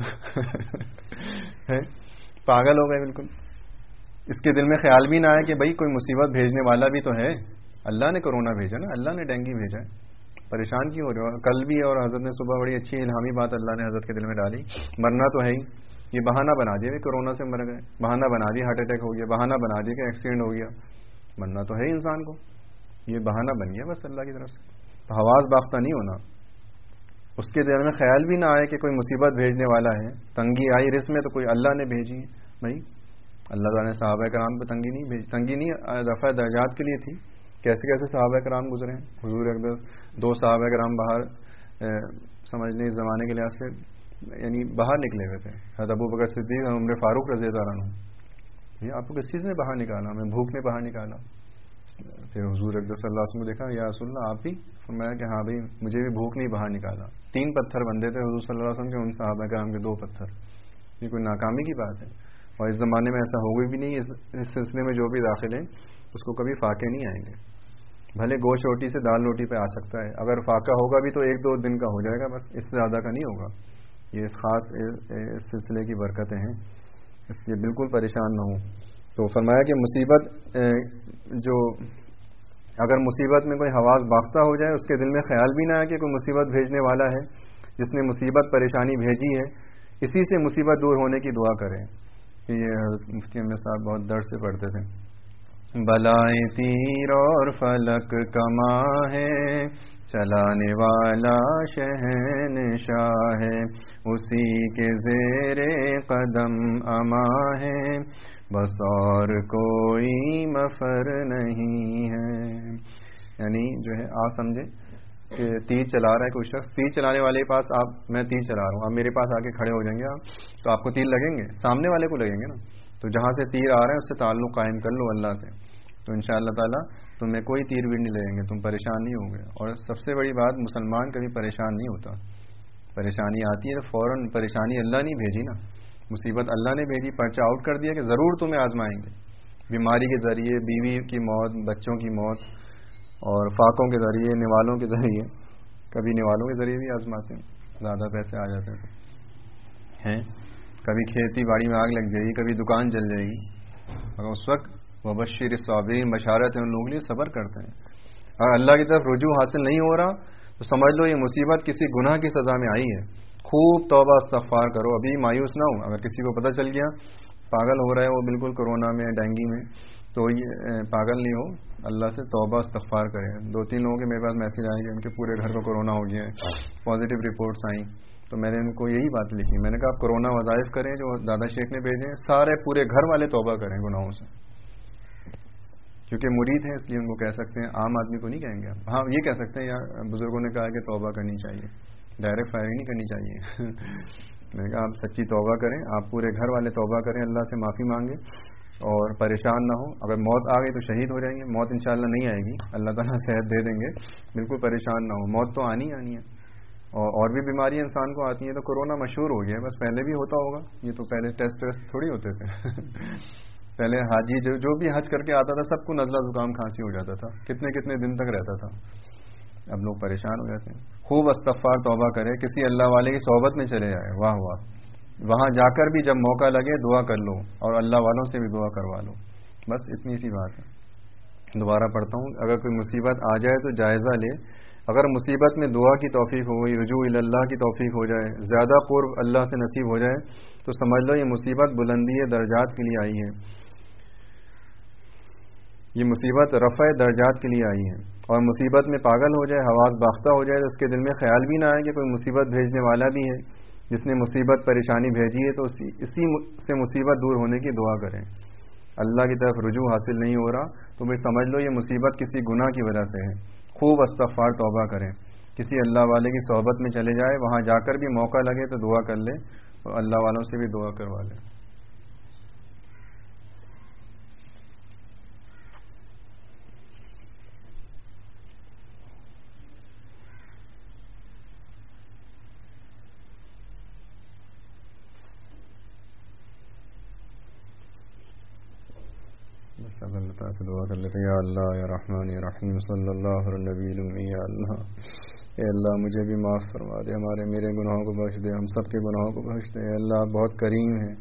Speaker 1: پاگل ہو گئے بالکل. اس کے دل میں خیال بھی نہ آئے کہ بھائی کوئی مصیبت بھیجنے والا بھی تو ہے، اللہ نے کرونا بھیجا نا، اللہ نے ڈینگی بھیجا ہے. پریشان کیوں ہو رہے ہو؟ کل بھی اور حضرت نے صبح بڑی اچھی الہامی بات اللہ نے حضرت کے دل میں ڈالی، مرنا تو ہے ہی. یہ بہانہ بنا دیا کہ کرونا سے مر گئے، بہانہ بنا دیا ہارٹ اٹیک ہو گیا، بہانہ بنا دیا کہ ایکسیڈنٹ ہو گیا. مرنا تو ہے ہی انسان کو، یہ بہانہ بن گیا بس اللہ کی طرف سے. تو حواس باختہ نہیں ہونا. اس کے دل میں خیال بھی نہ آئے کہ کوئی مصیبت بھیجنے والا ہے. تنگی آئی رزق میں تو کوئی اللہ نے بھیجی ہے. بھائی اللہ تعالیٰ نے صحابہ کرام پہ تنگی نہیں بھیجی، تنگی نہیں رفع درجات کے لیے تھی. کیسے کیسے صحابہ کرام گزرے ہیں. حضور اکبر دو صحابہ کرام باہر سمجھ لیں اس زمانے کے لحاظ سے یعنی باہر نکلے ہوئے تھے. حضرت ابو بکر صدیق اور عمر فاروق رضی اللہ عنہ. یہ آپ کو کس چیز نے باہر نکالا؟ ہمیں بھوک نے باہر نکالا. پھر حضور اکبر صلی اللہ علیہ وسلم نے دیکھا، یا رسول اللہ آپ بھی؟ فرمایا کہ ہاں بھائی مجھے بھی بھوک نہیں باہر نکالا. تین پتھر بندے تھے حضور صلی اللہ علیہ وسلم کے، ان صحابہ کرام کے دو پتھر. یہ کوئی ناکامی کی بات ہے. اور اس زمانے میں ایسا ہوگا بھی نہیں. اس سلسلے میں جو بھی داخل ہیں اس کو کبھی فاقے نہیں آئیں گے. بھلے گوشت روٹی سے دال روٹی پہ آ سکتا ہے، اگر فاقہ ہوگا بھی تو ایک دو دن کا ہو جائے گا بس، اس سے زیادہ کا نہیں ہوگا. یہ اس خاص اس سلسلے کی برکتیں ہیں، اس لیے بالکل پریشان نہ ہوں. تو فرمایا کہ مصیبت جو اگر مصیبت میں کوئی حواس باختہ ہو جائے، اس کے دل میں خیال بھی نہ آئے کہ کوئی مصیبت بھیجنے والا ہے جس نے مصیبت پریشانی بھیجی ہے، اسی سے مصیبت دور ہونے کی دعا کریں. کہ یہ حضرت مفتی احمد صاحب بہت درد سے پڑھتے تھے. بلائیں تیر اور فلک کما ہے، چلانے والا شہنشاہ ہے، اسی کے زیر قدم اما ہے، بس اور کوئی مفر نہیں ہے. یعنی جو ہے آپ سمجھے کہ تیر چلا رہا ہے کوئی شخص، تیر چلانے والے کے پاس آپ میں تیر چلا رہا ہوں، آپ میرے پاس آ کے کھڑے ہو جائیں گے آپ تو آپ کو تیر لگیں گے، سامنے والے کو لگیں گے نا. تو جہاں سے تیر آ رہا ہے اس سے تعلق قائم کر لو اللہ سے، تو انشاءاللہ تعالیٰ تمہیں کوئی تیر بھی نہیں لگیں گے، تم پریشان نہیں ہوں گے. اور سب سے بڑی بات، مسلمان کبھی پریشان نہیں ہوتا. پریشانی آتی ہے تو فوراً پریشانی اللہ نہیں بھیجی نا، مصیبت اللہ نے بھیجی، پرچہ آؤٹ کر دیا کہ ضرور تمہیں آزمائیں گے. بیماری کے ذریعے، بیوی کی موت، بچوں کی موت، اور فاقوں کے ذریعے، نوالوں کے ذریعے، کبھی نوالوں کے ذریعے بھی آزماتے ہیں، زیادہ پیسے آ جاتے ہیں. کبھی کھیتی باڑی میں آگ لگ جائے گی، کبھی دکان جل جائے گی، مگر اس وقت وبشر الصابرین، بشارت ہے ان لوگوں کے لیے صبر کرتے ہیں. اگر اللہ کی طرف رجوع حاصل نہیں ہو رہا تو سمجھ لو یہ مصیبت کسی گناہ کی سزا میں آئی ہے. خوب توبہ استغفار کرو، ابھی مایوس نہ ہو. اگر کسی کو پتہ چل گیا پاگل ہو رہا ہے وہ بالکل کرونا میں، ڈینگی میں، تو یہ پاگل نہیں ہو، اللہ سے توبہ استغفار کرے. دو تین لوگوں کے میرے پاس میسج آئے کہ ان کے پورے گھر کو کرونا ہو گیا ہے، پازیٹیو رپورٹس آئیں. تو میں نے ان کو یہی بات لکھی، میں نے کہا آپ کرونا وظائف کریں جو دادا شیخ نے بھیجے، سارے پورے گھر والے توبہ کریں گناہوں سے. کیونکہ مرید ہیں اس لیے ان کو کہہ سکتے ہیں، عام آدمی کو نہیں کہیں گے. ہاں یہ کہہ سکتے ہیں یا بزرگوں نے کہا کہ توبہ کرنی چاہیے، ڈائریکٹ فائرنگ نہیں کرنی چاہیے. میں نے کہا آپ سچی توبہ کریں، آپ پورے گھر والے توبہ کریں، اللہ سے معافی مانگیں اور پریشان نہ ہو. اگر موت آ گئی تو شہید ہو جائیں گے، موت انشاءاللہ نہیں آئے گی، اللہ تعالیٰ صحت دے دیں گے. بالکل پریشان نہ ہو، موت تو آنی آنی ہے. اور اور بھی بیماریاں انسان کو آتی ہیں. تو کورونا مشہور ہو گیا ہے، بس پہلے بھی ہوتا ہوگا، یہ تو پہلے ٹیسٹ ویسٹ تھوڑی ہوتے تھے. پہلے حاجی جو جو بھی حج کر کے آتا تھا سب کو نزلہ زکام کھانسی ہو جاتا تھا، کتنے کتنے دن تک رہتا تھا. اب لوگ پریشان ہو جاتے ہیں. خوب استغفار توبہ کرے، کسی اللہ والے کی صحبت میں چلے جائے، واہ واہ، وہاں جا کر بھی جب موقع لگے دعا کر لو اور اللہ والوں سے بھی دعا کروا لو. بس اتنی سی بات ہے. دوبارہ پڑھتا ہوں. اگر کوئی مصیبت آ جائے تو جائزہ لے. اگر مصیبت میں دعا کی توفیق ہو گئی, رجوع اللہ کی توفیق ہو جائے, زیادہ قرب اللہ سے نصیب ہو جائے, تو سمجھ لو یہ مصیبت بلندی درجات کے لیے آئی ہے, یہ مصیبت رفع درجات کے لیے آئی ہے. اور مصیبت میں پاگل ہو جائے, حواس باختہ ہو جائے, تو اس کے دل میں خیال بھی نہ آئے کہ کوئی مصیبت بھیجنے والا بھی ہے, جس نے مصیبت پریشانی بھیجی ہے, تو اسی اسی سے مصیبت دور ہونے کی دعا کریں. اللہ کی طرف رجوع حاصل نہیں ہو رہا تو بھائی سمجھ لو یہ مصیبت کسی گناہ کی وجہ سے ہے. خوب استغفار توبہ کریں, کسی اللہ والے کی صحبت میں چلے جائے, وہاں جا کر بھی موقع لگے تو دعا کر لے, اور اللہ والوں سے بھی دعا کروا لے. بس اب اللہ تعالیٰ سے دعا کر لیتے ہیں. یا اللہ یا رحمان یا رحیم صلی اللہ علیہ نبی الامی. یا اللہ, اے اللہ مجھے بھی معاف فرما دے, ہمارے میرے گناہوں کو بخش دے, ہم سب کے گناہوں کو بخش دے. اے اللہ آپ بہت کریم ہیں,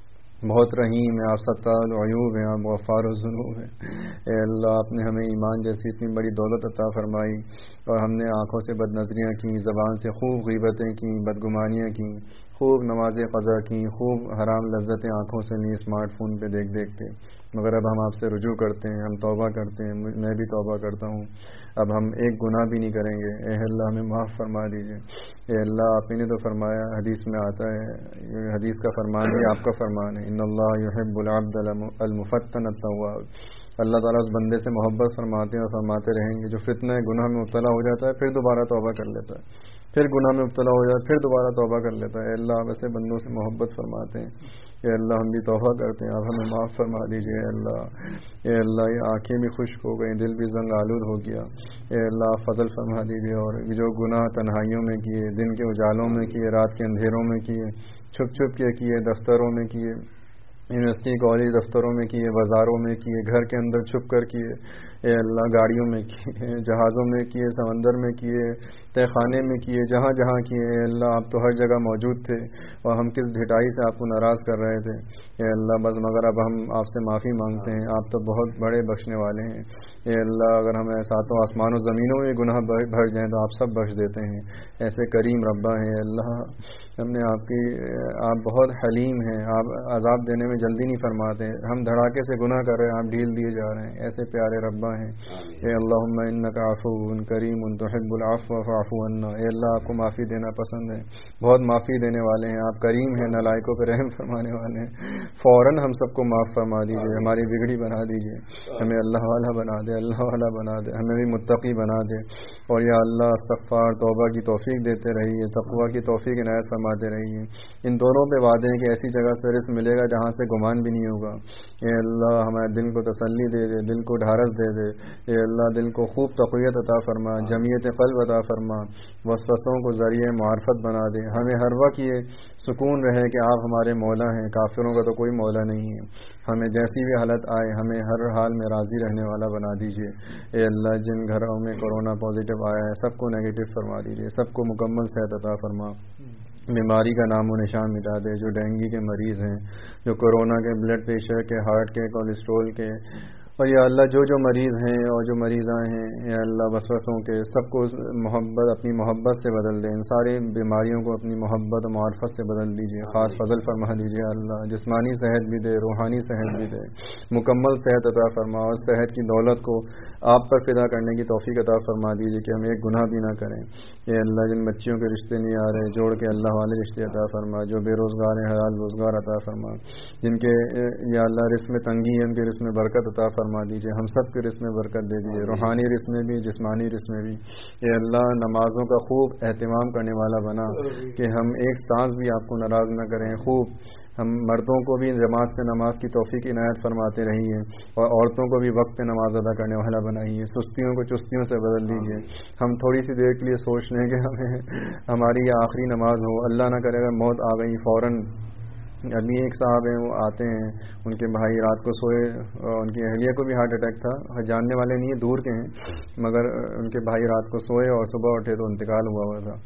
Speaker 1: بہت رحیم ہیں, آپ ستار العیوب ہیں, آپ غفار الذنوب ہیں. اے اللہ آپ نے ہمیں ایمان جیسی اتنی بڑی دولت عطا فرمائی, اور ہم نے آنکھوں سے بد نظریاں کیں, زبان سے خوب غیبتیں کیں, بدگمانیاں کیں, خوب نمازیں قضا کیں, خوب حرام لذتیں آنکھوں سے لیں اسمارٹ فون پہ دیکھ دیکھ کے. مگر اب ہم آپ سے رجوع کرتے ہیں, ہم توبہ کرتے ہیں, میں بھی توبہ کرتا ہوں, اب ہم ایک گناہ بھی نہیں کریں گے. اے اللہ ہمیں معاف فرما دیجیے. اے اللہ آپ نے تو فرمایا, حدیث میں آتا ہے, حدیث کا فرمان بھی آپ کا فرمان ہے, ان اللہ یحب العبد المفتن التواب. اللہ تعالیٰ اس بندے سے محبت فرماتے ہیں اور فرماتے رہیں گے جو فتنہ گناہ میں مبتلا ہو جاتا ہے پھر دوبارہ توبہ کر لیتا ہے, پھر گناہ میں مبتلا ہو جاتا ہے پھر دوبارہ توبہ کر لیتا ہے. اے اللہ آپ ایسے بندوں سے محبت فرماتے ہیں. اے اللہ ہم بھی توبہ کرتے ہیں, آپ ہمیں معاف فرما دیجیے. اے اللہ اے اللہ یہ آنکھیں بھی خشک ہو گئیں, دل بھی زنگ آلود ہو گیا. اے اللہ فضل فرما دیجیے. اور جو گناہ تنہائیوں میں کیے, دن کے اجالوں میں کیے, رات کے اندھیروں میں کیے, چھپ چھپ کے کیے, دفتروں میں کیے, یونیورسٹی کالج دفتروں میں کیے, بازاروں میں کیے, گھر کے اندر چھپ کر کیے, اے اللہ گاڑیوں میں کیے, جہازوں میں کیے, سمندر میں کیے, تہ خانے میں کیے, جہاں جہاں کیے. اے اللہ آپ تو ہر جگہ موجود تھے, اور ہم کس ڈھٹائی سے آپ کو ناراض کر رہے تھے. اے اللہ بس مگر اب ہم آپ سے معافی مانگتے ہیں, آپ تو بہت بڑے بخشنے والے ہیں. اے اللہ اگر ہمیں ساتوں آسمان و زمینوں میں گناہ بھر جائیں تو آپ سب بخش دیتے ہیں, ایسے کریم ربا ہیں. اللہ ہم نے آپ کی, آپ بہت حلیم ہیں, آپ عذاب دینے میں جلدی نہیں فرماتے, ہم دھڑاکے سے گناہ کر رہے ہیں, آپ ڈھیل دیے جا رہے ہیں, ایسے پیارے ربا ہیں. اے اللہم انک عفو کریم تحب العفو فاعف عنا. اے اللہ آپ کو معافی دینا پسند ہے, بہت معافی دینے والے ہیں, آپ کریم ہیں, نالائقوں پہ رحم فرمانے والے ہیں. فوراً ہم سب کو معاف فرما دیجیے, ہماری بگڑی بنا دیجیے, ہمیں اللہ والا بنا دے, اللہ والا بنا دے, ہمیں بھی متقی بنا دے. اور یا اللہ استغفار توبہ کی توفیق دیتے رہیے, تقویٰ کی توفیق عنایت فرماتے رہیے. ان دونوں پہ وعدے ہیں کہ ایسی جگہ سے رزق ملے گا جہاں سے گمان بھی نہیں ہوگا. اے اللہ ہمارے دل کو تسلی دے دے, دل کو ڈھارس دے دے. اے اللہ دل کو خوب تقویت عطا فرما, جمعیت قلب عطا فرما, وسوسوں کو ذریعہ معرفت بنا دے. ہمیں ہر وقت یہ سکون رہے کہ آپ ہمارے مولا ہیں, کافروں کا تو کوئی مولا نہیں ہے. ہمیں جیسی بھی حالت آئے ہمیں ہر حال میں راضی رہنے والا بنا دیجیے. اے اللہ جن گھروں میں کورونا پازیٹیو آیا ہے سب کو نیگیٹو فرما دیجیے, سب کو مکمل صحت عطا فرما, بیماری کا نام و نشان مٹا دے. جو ڈینگی کے مریض ہیں, جو کورونا کے, بلڈ پریشر کے, ہارٹ کے, کولیسٹرول کے, اور یا اللہ جو جو مریض ہیں اور جو مریضاں ہیں, یا اللہ وسوسوں کے, سب کو محبت اپنی محبت سے بدل دیں. ان ساری بیماریوں کو اپنی محبت و معرفت سے بدل دیجیے, خاص فضل فرما دیجیے. اللہ جسمانی صحت بھی دے, روحانی صحت بھی دے, مکمل صحت عطا فرما, اور صحت کی دولت کو آپ پر فدا کرنے کی توفیق عطا فرما دیجیے کہ ہم ایک گناہ بھی نہ کریں. اے اللہ جن بچیوں کے رشتے نہیں آ رہے جوڑ کے اللہ والے رشتے عطا فرما, جو بے روزگار ہیں حلال روزگار عطا فرما, جن کے یا اللہ رزق میں تنگی ہے ان کے رزق میں برکت عطا فرما دیجیے. ہم سب کے رزق میں برکت دے دیجیے, روحانی رزق میں بھی, جسمانی رزق میں بھی. اے اللہ نمازوں کا خوب اہتمام کرنے والا بنا کہ ہم ایک سانس بھی آپ کو ناراض نہ کریں. خوب ہم مردوں کو بھی جماعت سے نماز کی توفیق عنایت فرماتے رہیے, اور عورتوں کو بھی وقت پہ نماز ادا کرنے والا بنائیے. سستیوں کو چستیوں سے بدل دیجیے. ہم تھوڑی سی دیر کے لیے سوچ لیں کہ ہمیں ہماری یہ آخری نماز ہو, اللہ نہ کرے اگر موت آ گئی فوراً. ابھی ایک صاحب ہیں وہ آتے ہیں, ان کے بھائی رات کو سوئے, ان کی اہلیہ کو بھی ہارٹ اٹیک تھا, جاننے والے نہیں ہیں, دور کے ہیں, مگر ان کے بھائی رات کو سوئے اور صبح اٹھے تو انتقال ہوا ہوا تھا.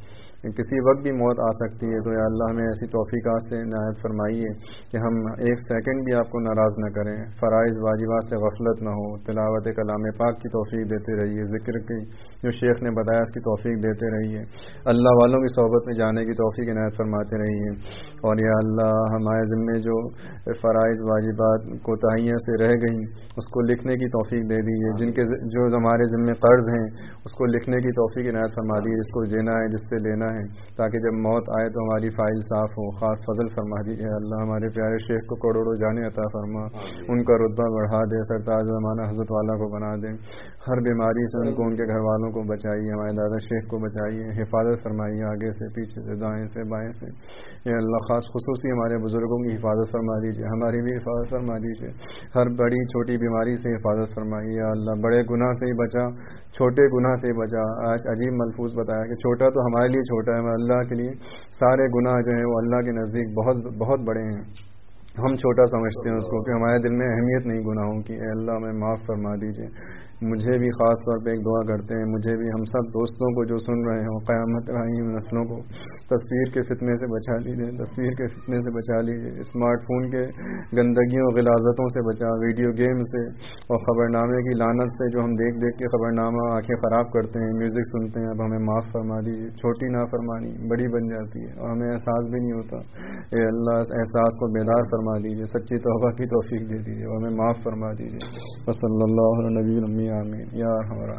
Speaker 1: کسی وقت بھی موت آ سکتی ہے، تو یا اللہ ہمیں ایسی توفیقات سے عنایت فرمائیے کہ ہم ایک سیکنڈ بھی آپ کو ناراض نہ کریں، فرائض واجبات سے غفلت نہ ہو، تلاوت کلام پاک کی توفیق دیتے رہیے، ذکر کی جو شیخ نے بتایا اس کی توفیق دیتے رہیے، اللہ والوں کی صحبت میں جانے کی توفیق عنایت فرماتے رہیے، اور یا اللہ ہمارے ذمے جو فرائض واجبات کوتاہیاں سے رہ گئیں اس کو لکھنے کی توفیق دے دیجیے، جن کے جو ہمارے ذمے قرض ہیں اس کو لکھنے کی توفیق عنایت فرما دیجیے، جس کو دینا ہے جس سے لینا ہے، تاکہ جب موت آئے تو ہماری فائل صاف ہو، خاص فضل فرما دیجیے اللہ ہمارے پیارے شیخ کو کروڑوں جانے عطا فرما، ان کا رتبہ بڑھا دے، سرتاج زمانہ حضرت والا کو بنا دے، ہر بیماری سے ان کو ان کے گھر والوں کو بچائیے، ہمارے دادا شیخ کو بچائیے، حفاظت فرمائیے آگے سے پیچھے سے دائیں سے بائیں سے، یا اللہ خاص خصوصی ہمارے بزرگوں کی حفاظت فرما دیجیے، ہماری بھی حفاظت فرما دیجیے، ہر بڑی چھوٹی بیماری سے حفاظت فرمائیے یا اللہ، بڑے گناہ سے ہی بچا، چھوٹے گناہ سے ہی بچا، آج عجیب ملفوظ بتایا کہ چھوٹا تو ہمارے لیے چھوٹا ہے، اللہ کے لیے سارے گناہ جو ہیں وہ اللہ کے نزدیک بہت بہت بڑے ہیں، ہم چھوٹا سمجھتے ہیں اس کو کہ ہمارے دل میں اہمیت نہیں گناہوں کی، اے اللہ ہمیں معاف فرما دیجیے، مجھے بھی خاص طور پہ ایک دعا کرتے ہیں، مجھے بھی ہم سب دوستوں کو جو سن رہے ہوں قیامت آئی نسلوں کو تصویر کے فتنے سے بچا لیجیے، تصویر کے فتنے سے بچا لیجیے، اسمارٹ فون کے گندگیوں غلاظتوں سے بچا، ویڈیو گیم سے اور خبرنامے کی لعنت سے جو ہم دیکھ دیکھ کے خبرنامہ آنکھیں خراب کرتے ہیں، میوزک سنتے ہیں، اب ہمیں معاف فرما دیجیے، چھوٹی نافرمانی بڑی بن جاتی ہے اور ہمیں احساس بھی نہیں ہوتا، اے اللہ احساس کو بیدار فرما دیجیے، سچی توبہ کی توفیق دے دیجیے اور ہمیں معاف فرما دیجیے، وصلی اللہ علی نبی الامی آمین یا ہمارا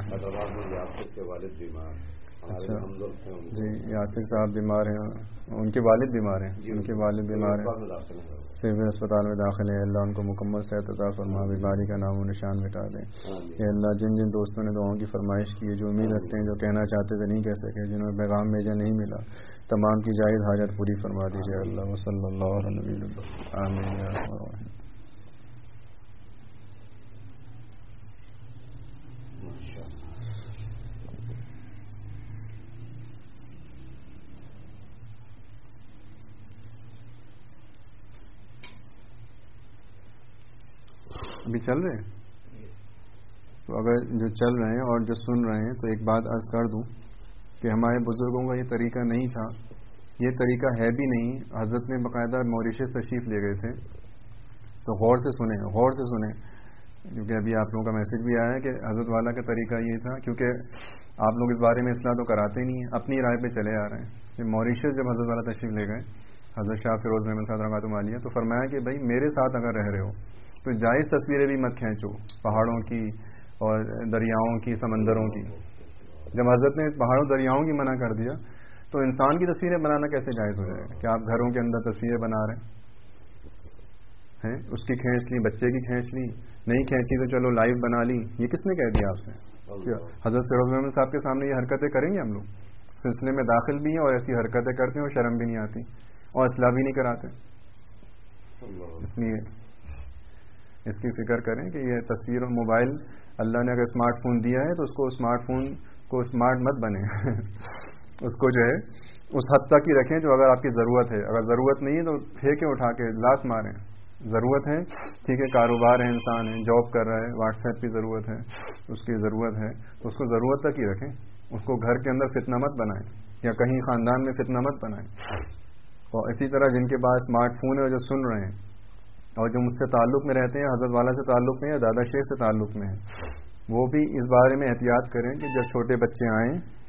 Speaker 2: کے والد بیمار،
Speaker 1: اچھا جی یاسر صاحب بیمار ہیں، ان کے والد بیمار ہیں، ان کے والد بیمار ہیں، سول اسپتال میں داخل ہے، اللہ ان کو مکمل صحت عطا فرما، بیماری کا نام و نشان مٹا دیں، کہ اللہ جن جن دوستوں نے دعاؤں کی فرمائش کی ہے، جو امید رکھتے ہیں، جو کہنا چاہتے تھے نہیں کہہ سکے، جنہوں نے پیغام بھیجا نہیں ملا، تمام کی جائز حاجت پوری فرما دیجیے اللہ، وصلی اللہ علیہ نبی آمین یا رب العالمین۔ ابھی چل رہے ہیں تو اگر جو چل رہے ہیں اور جو سن رہے ہیں تو ایک بات عرض کر دوں کہ ہمارے بزرگوں کا یہ طریقہ نہیں تھا، یہ طریقہ ہے بھی نہیں، حضرت نے باقاعدہ موریشس تشریف لے گئے تھے، تو غور سے سنیں غور سے سنیں کیونکہ ابھی آپ لوگوں کا میسج بھی آیا ہے کہ حضرت والا کا طریقہ یہ تھا، کیونکہ آپ لوگ اس بارے میں اصلاح تو کراتے نہیں ہیں، اپنی رائے پہ چلے آ رہے ہیں کہ موریشس جب حضرت والا تشریف لے گئے حضرت شاہ فیروز محمد صاحب رحمۃ اللہ علیہ، تو فرمایا کہ بھائی میرے ساتھ اگر رہ رہے ہو تو جائز تصویریں بھی مت کھینچو، پہاڑوں کی اور دریاؤں کی، سمندروں کی۔ جب حضرت نے پہاڑوں دریاؤں کی منع کر دیا تو انسان کی تصویریں بنانا کیسے جائز ہو جائے گا کہ آپ گھروں کے اندر تصویریں بنا رہے ہیں، اس کی کھینچ لی، بچے کی کھینچ لی، نہیں کھینچی تو چلو لائیو بنا لی، یہ کس نے کہہ دیا آپ سے؟ حضرت فیروز محمد صاحب کے سامنے یہ حرکتیں کریں گے ہم لوگ؟ سلسلے میں داخل بھی ہیں اور ایسی حرکتیں کرتے ہیں اور شرم بھی نہیں آتی اور اصلاح بھی نہیں کراتے، اس لیے اس کی فکر کریں کہ یہ تصویر اور موبائل اللہ نے اگر اسمارٹ فون دیا ہے تو اس کو اسمارٹ فون کو اسمارٹ مت بنے اس کو جو ہے اس حد تک ہی رکھیں جو اگر آپ کی ضرورت ہے، اگر ضرورت نہیں ہے تو پھینکیں اٹھا کے لات ماریں، ضرورت ہے ٹھیک ہے، کاروبار ہے، انسان ہے، جاب کر رہا ہے، واٹس ایپ کی ضرورت ہے، اس کی ضرورت ہے تو اس کو ضرورت تک ہی رکھیں، اس کو گھر کے اندر فتنہ مت بنائیں یا کہیں خاندان میں فتنہ مت بنائیں۔ اور اسی طرح جن کے پاس اسمارٹ فون ہے جو سن رہے ہیں اور جو مجھ سے تعلق میں رہتے ہیں، حضرت والا سے تعلق میں یا دادا شیخ سے تعلق میں ہیں، وہ بھی اس بارے میں احتیاط کریں کہ جب چھوٹے بچے آئیں،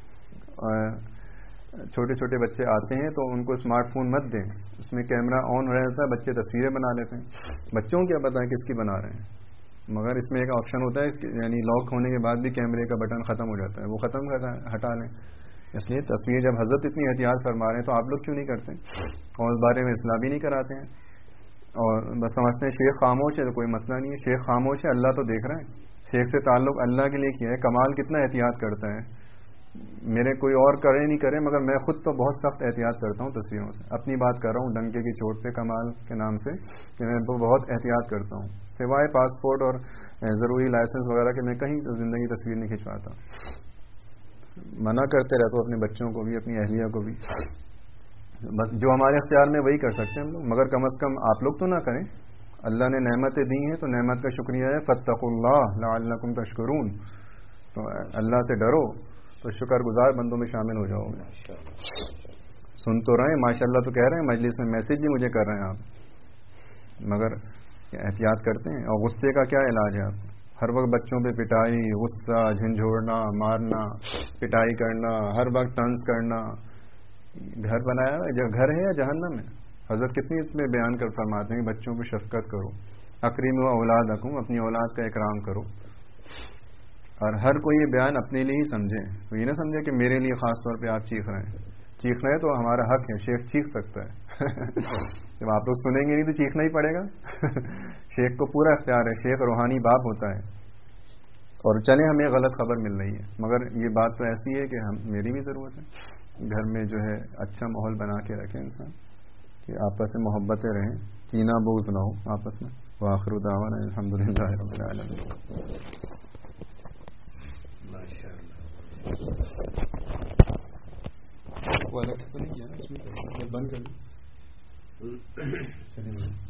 Speaker 1: چھوٹے چھوٹے بچے آتے ہیں تو ان کو اسمارٹ فون مت دیں، اس میں کیمرہ آن رہتا ہے، بچے تصویریں بنا لیتے ہیں، بچوں کو کیا پتہ ہے کس کی بنا رہے ہیں، مگر اس میں ایک آپشن ہوتا ہے یعنی لاک ہونے کے بعد بھی کیمرے کا بٹن ختم ہو جاتا ہے، وہ ختم ہٹا لیں، اس لیے تصویر جب حضرت اتنی احتیاط فرما رہے ہیں تو آپ لوگ کیوں نہیں کرتے اور اس بارے میں اصلاح بھی نہیں کراتے ہیں اور بس سمجھتے ہیں شیخ خاموش ہے تو کوئی مسئلہ نہیں ہے، شیخ خاموش ہے اللہ تو دیکھ رہا ہے، شیخ سے تعلق اللہ کے لیے کیا ہے، کمال کتنا احتیاط کرتا ہے، میرے کوئی اور کرے نہیں کرے مگر میں خود تو بہت سخت احتیاط کرتا ہوں تصویروں سے، اپنی بات کر رہا ہوں ڈنکے کی چوٹ پہ کمال کے نام سے کہ میں بہت احتیاط کرتا ہوں، سوائے پاسپورٹ اور ضروری لائسنس وغیرہ کہ میں کہیں زندگی تصویر نہیں کھنچواتا، منع کرتے رہتا ہوں اپنے بچوں کو بھی، اپنی اہلیہ کو بھی، بس جو ہمارے اختیار میں وہی کر سکتے ہیں ہم لوگ، مگر کم از کم آپ لوگ تو نہ کریں، اللہ نے نعمتیں دی ہیں تو نعمت کا شکریہ ہے، فاتقوا اللہ لعلکم تشکرون، تو اللہ سے ڈرو تو شکر گزار بندوں میں شامل ہو جاؤ گے۔ سن تو رہے ہیں ماشاءاللہ تو کہہ رہے ہیں مجلس میں، میسج بھی مجھے کر رہے ہیں آپ، مگر احتیاط کرتے ہیں. اور غصے کا کیا علاج ہے آپ؟ ہر وقت بچوں پہ پٹائی، غصہ، جھنجھوڑنا، مارنا، پٹائی کرنا، ہر وقت طنز کرنا. گھر بنایا ہے، گھر ہے یا جہنم ہے؟ حضرت کتنی اس میں بیان کر فرماتے ہیں کہ بچوں کو شفقت کرو، اکرموا اولادکم، اپنی اولاد کا اکرام کرو. اور ہر کوئی یہ بیان اپنے لیے ہی سمجھے، تو یہ نہ سمجھے کہ میرے لیے خاص طور پہ آپ چیخ رہے ہیں. چیخ رہے تو ہمارا حق ہے، شیخ چیخ سکتا ہے. جب آپ لوگ سنیں گے نہیں تو چیخنا ہی پڑے گا. شیخ کو پورا اختیار ہے، شیخ روحانی باپ ہوتا ہے. اور چلیں ہمیں غلط خبر مل رہی ہے، مگر یہ بات تو ایسی ہے کہ ہم میری بھی ضرورت ہے گھر میں جو ہے اچھا ماحول بنا کے رکھیں انسان، کہ آپس میں محبتیں رہیں، کینہ بغض نہ ہو آپس میں. وآخر دعوانا الحمدللہ رب العالمین. وہ الگ سے تو نہیں کیا نا، اس میں بند کر دیں.